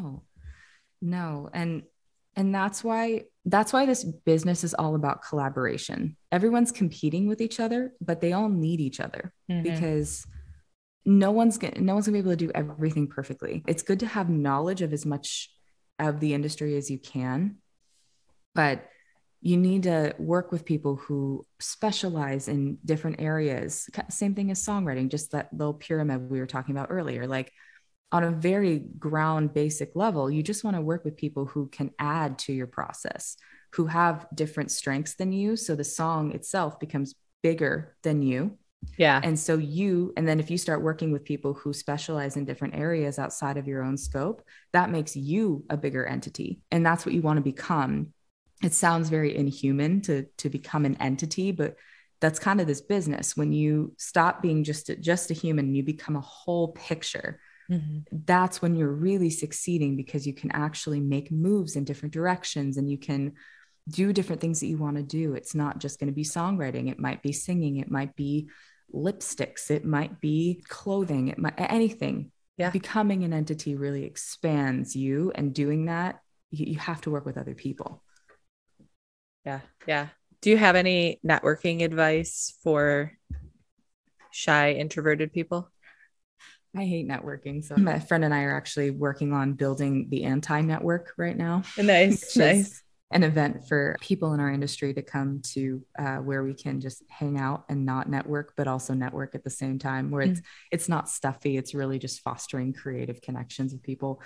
No. And that's why this business is all about collaboration. Everyone's competing with each other, but they all need each other because no one's gonna be able to do everything perfectly. It's good to have knowledge of as much of the industry as you can, but you need to work with people who specialize in different areas. Same thing as songwriting, just that little pyramid we were talking about earlier. Like on a very ground basic level, you just want to work with people who can add to your process, who have different strengths than you. So the song itself becomes bigger than you. Yeah. And so and then if you start working with people who specialize in different areas outside of your own scope, that makes you a bigger entity. And that's what you want to become. It sounds very inhuman to become an entity, but that's kind of this business. When you stop being just a human and you become a whole picture, that's when you're really succeeding, because you can actually make moves in different directions and you can do different things that you want to do. It's not just going to be songwriting. It might be singing. It might be lipsticks. It might be clothing. It might anything. Yeah. Becoming an entity really expands you, and doing that, you have to work with other people. Yeah. Yeah. Do you have any networking advice for shy, introverted people? I hate networking. So my friend and I are actually working on building the anti-network right now. Nice. Nice. An event for people in our industry to come to where we can just hang out and not network, but also network at the same time, where it's not stuffy. It's really just fostering creative connections with people.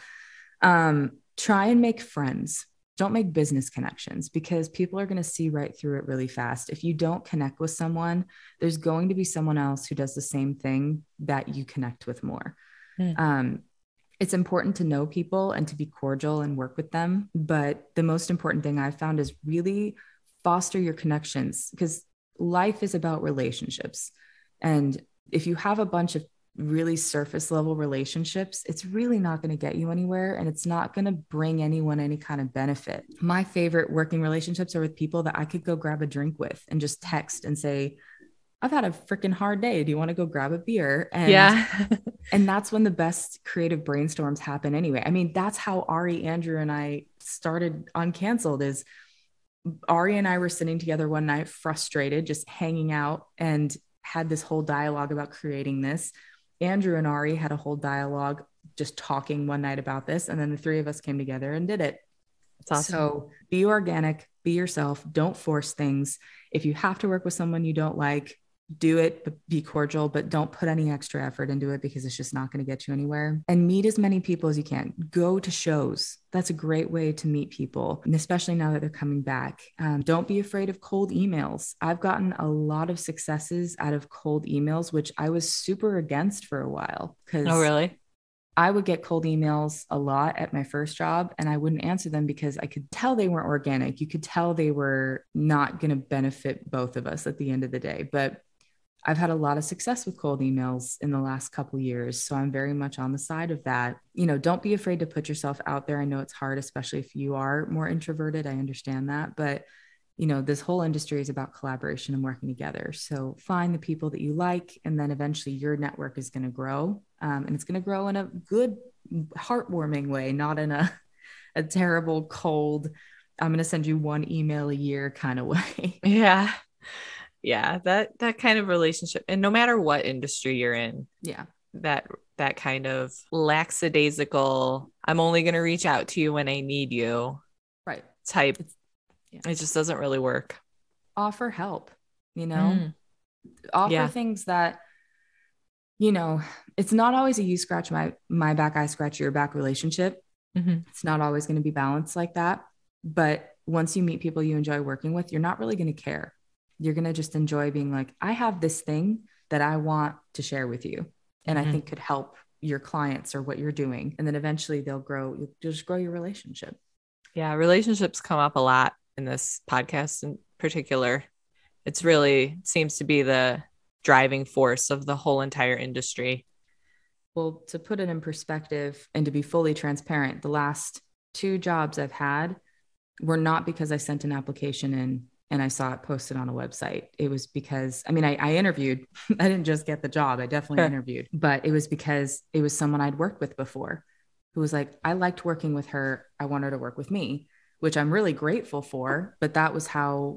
Try and make friends. Don't make business connections, because people are going to see right through it really fast. If you don't connect with someone, there's going to be someone else who does the same thing that you connect with more. It's important to know people and to be cordial and work with them. But the most important thing I've found is really foster your connections, because life is about relationships. And if you have a bunch of really surface level relationships, it's really not going to get you anywhere, and it's not going to bring anyone any kind of benefit. My favorite working relationships are with people that I could go grab a drink with and just text and say, I've had a freaking hard day. Do you want to go grab a beer? And and that's when the best creative brainstorms happen anyway. I mean, that's how Ari, Andrew, and I started Uncanceled. Is Ari and I were sitting together one night, frustrated, just hanging out, and had this whole dialogue about creating this. Andrew and Ari had a whole dialogue just talking one night about this. And then the three of us came together and did it. That's awesome. So be organic, be yourself. Don't force things. If you have to work with someone you don't like, do it, but be cordial, but don't put any extra effort into it because it's just not going to get you anywhere. And meet as many people as you can. Go to shows. That's a great way to meet people, and especially now that they're coming back. Don't be afraid of cold emails. I've gotten a lot of successes out of cold emails, which I was super against for a while. Oh, really? I would get cold emails a lot at my first job, and I wouldn't answer them because I could tell they weren't organic. You could tell they were not going to benefit both of us at the end of the day. But I've had a lot of success with cold emails in the last couple of years. So I'm very much on the side of that. Don't be afraid to put yourself out there. I know it's hard, especially if you are more introverted. I understand that. But, this whole industry is about collaboration and working together. So find the people that you like, and then eventually your network is going to grow. And it's going to grow in a good, heartwarming way, not in a terrible, cold, I'm going to send you one email a year kind of way. Yeah. Yeah, that kind of relationship, and no matter what industry you're in, that kind of lackadaisical, I'm only going to reach out to you when I need you, right? Type. It just doesn't really work. Offer help, offer things that, it's not always a you scratch my back, I scratch your back relationship. It's not always going to be balanced like that. But once you meet people you enjoy working with, you're not really going to care. You're going to just enjoy being like, I have this thing that I want to share with you, and I think could help your clients or what you're doing. And then eventually you'll just grow your relationship. Yeah. Relationships come up a lot in this podcast in particular. It's really seems to be the driving force of the whole entire industry. Well, to put it in perspective and to be fully transparent, the last 2 jobs I've had were not because I sent an application in and I saw it posted on a website. It was because, I interviewed. I didn't just get the job. I definitely interviewed, but it was because it was someone I'd worked with before who was like, I liked working with her. I want her to work with me, which I'm really grateful for. But that was how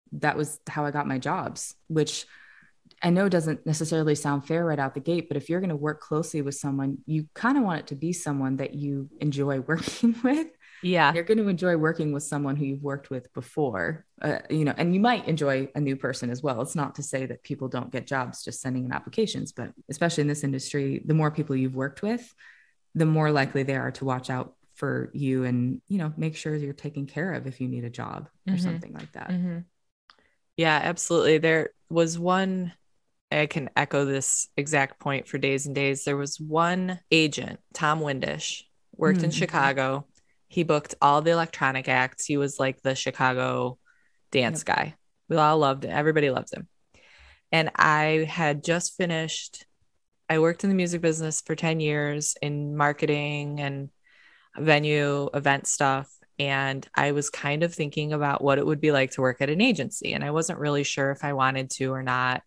I got my jobs, which I know doesn't necessarily sound fair right out the gate, but if you're going to work closely with someone, you kind of want it to be someone that you enjoy working with. Yeah. You're going to enjoy working with someone who you've worked with before, and you might enjoy a new person as well. It's not to say that people don't get jobs just sending in applications, but especially in this industry, the more people you've worked with, the more likely they are to watch out for you and, make sure you're taken care of if you need a job or something like that. Yeah, absolutely. There was one, I can echo this exact point for days and days. There was one agent, Tom Windish, worked in Chicago. He booked all the electronic acts. He was like the Chicago dance guy. We all loved it. Everybody loved him. And I had just finished, I worked in the music business for 10 years in marketing and venue event stuff. And I was kind of thinking about what it would be like to work at an agency. And I wasn't really sure if I wanted to or not.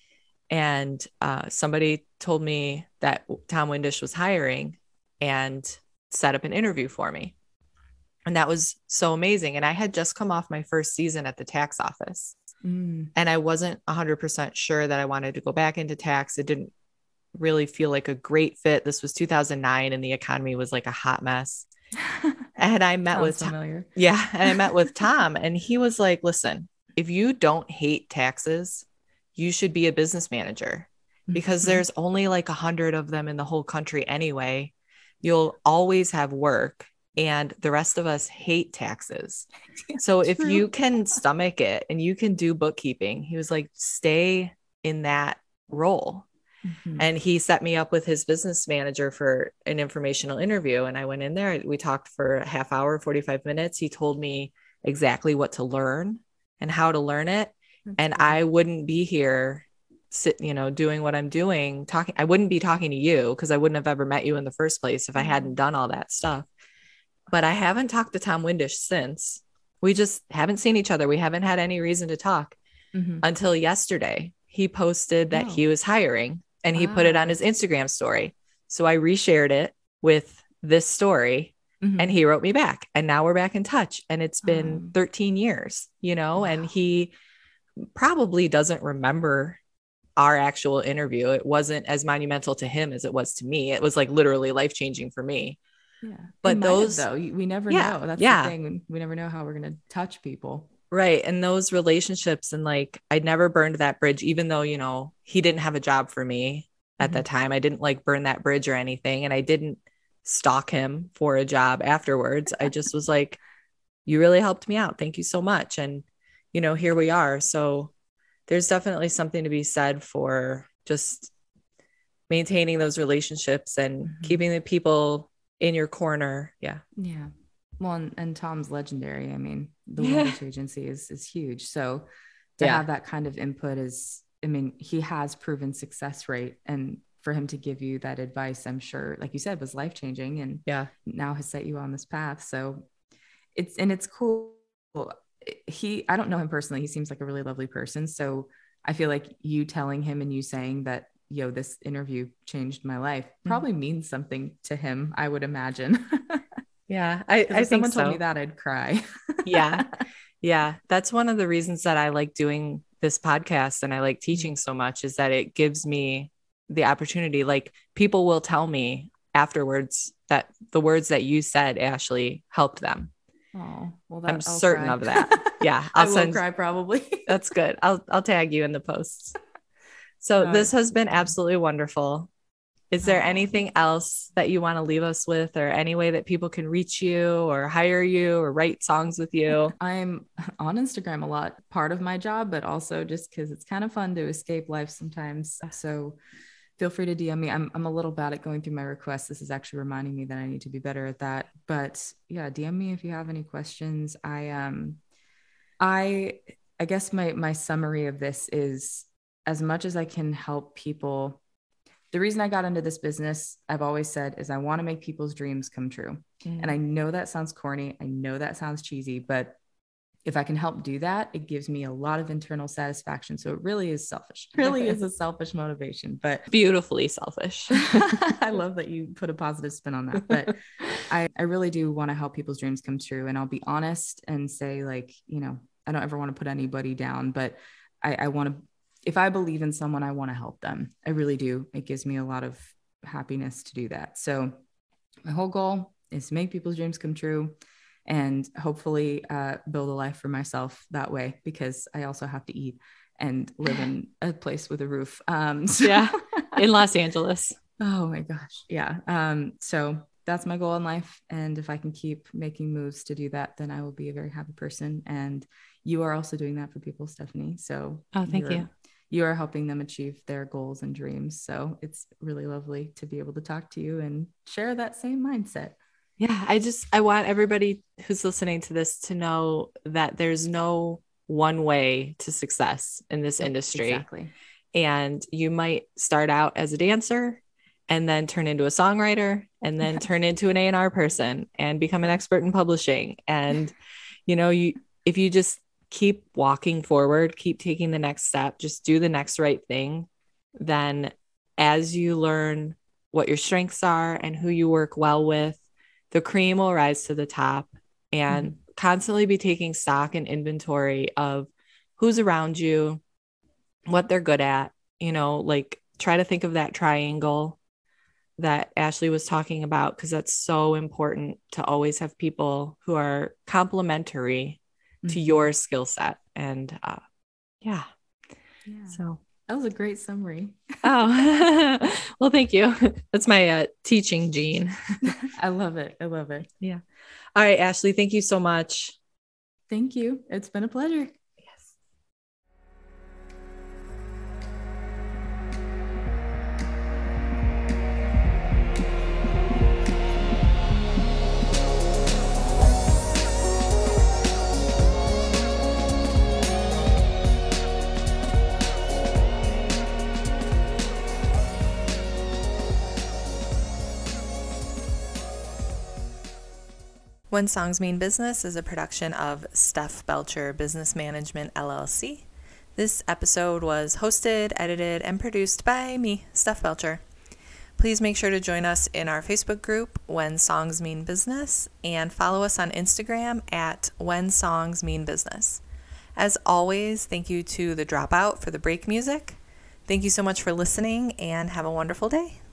And somebody told me that Tom Windish was hiring and set up an interview for me. And that was so amazing. And I had just come off my first season at the tax office. And I wasn't 100% sure that I wanted to go back into tax. It didn't really feel like a great fit. This was 2009 and the economy was like a hot mess. And I met with Tom. Yeah. And I met with Tom, and he was like, listen, if you don't hate taxes, you should be a business manager, because there's only like 100 of them in the whole country anyway. You'll always have work, and the rest of us hate taxes. So if you can stomach it and you can do bookkeeping, he was like, stay in that role. And he set me up with his business manager for an informational interview. And I went in there, we talked for a half hour, 45 minutes. He told me exactly what to learn and how to learn it. And I wouldn't be here doing what I'm doing, talking. I wouldn't be talking to you because I wouldn't have ever met you in the first place if I hadn't done all that stuff. But I haven't talked to Tom Windish since. We just haven't seen each other. We haven't had any reason to talk until yesterday. He posted that he was hiring, and he put it on his Instagram story. So I reshared it with this story, and he wrote me back, and now we're back in touch. And it's been 13 years, and he probably doesn't remember our actual interview. It wasn't as monumental to him as it was to me. It was like literally life-changing for me. Yeah. But we never know. That's the thing. We never know how we're going to touch people. Right. And those relationships, and like, I never burned that bridge, even though, he didn't have a job for me at that time. I didn't like burn that bridge or anything. And I didn't stalk him for a job afterwards. I just was like, you really helped me out. Thank you so much. And, here we are. So there's definitely something to be said for just maintaining those relationships and keeping the people in your corner. Yeah. Yeah. Well, and Tom's legendary. I mean, the mortgage agency is huge. So to have that kind of input he has proven success rate, and for him to give you that advice, I'm sure, like you said, was life-changing, and now has set you on this path. So it's cool. I don't know him personally. He seems like a really lovely person. So I feel like you telling him and you saying that, this interview changed my life probably means something to him, I would imagine. Yeah, I think if someone told me that, I'd cry. Yeah. That's one of the reasons that I like doing this podcast and I like teaching so much, is that it gives me the opportunity. Like, people will tell me afterwards that the words that you said, Ashley, helped them. Oh, well, I'm certain of that. Yeah. I will cry probably. That's good. I'll tag you in the posts. So this has been absolutely wonderful. Is there anything else that you want to leave us with, or any way that people can reach you or hire you or write songs with you? I'm on Instagram a lot, part of my job, but also just because it's kind of fun to escape life sometimes. So feel free to DM me. I'm a little bad at going through my requests. This is actually reminding me that I need to be better at that. But yeah, DM me if you have any questions. I guess my summary of this is, as much as I can help people, the reason I got into this business, I've always said, is I want to make people's dreams come true. And I know that sounds corny. I know that sounds cheesy, but if I can help do that, it gives me a lot of internal satisfaction. So it really is selfish. It really is a selfish motivation, but beautifully selfish. I love that you put a positive spin on that. But I really do want to help people's dreams come true. And I'll be honest and say, like, I don't ever want to put anybody down, but I want to, if I believe in someone, I want to help them. I really do. It gives me a lot of happiness to do that. So my whole goal is to make people's dreams come true, and hopefully build a life for myself that way, because I also have to eat and live in a place with a roof. Yeah, in Los Angeles. Oh my gosh. Yeah. So that's my goal in life. And if I can keep making moves to do that, then I will be a very happy person. And you are also doing that for people, Stephanie. So thank you. You are helping them achieve their goals and dreams. So it's really lovely to be able to talk to you and share that same mindset. Yeah, I want everybody who's listening to this to know that there's no one way to success in this industry. Exactly. And you might start out as a dancer and then turn into a songwriter and then turn into an A&R person and become an expert in publishing. And, if you just keep walking forward, keep taking the next step, just do the next right thing, then as you learn what your strengths are and who you work well with, the cream will rise to the top. And constantly be taking stock and inventory of who's around you, what they're good at, like try to think of that triangle that Ashley was talking about, because that's so important to always have people who are complementary to your skill set. And yeah. So that was a great summary. Oh, well, thank you. That's my teaching gene. I love it. Yeah. All right, Ashley, thank you so much. Thank you. It's been a pleasure. Yes. When Songs Mean Business is a production of Steph Belcher Business Management, LLC. This episode was hosted, edited, and produced by me, Steph Belcher. Please make sure to join us in our Facebook group, When Songs Mean Business, and follow us on Instagram at When Songs Mean Business. As always, thank you to The Dropout for the break music. Thank you so much for listening, and have a wonderful day.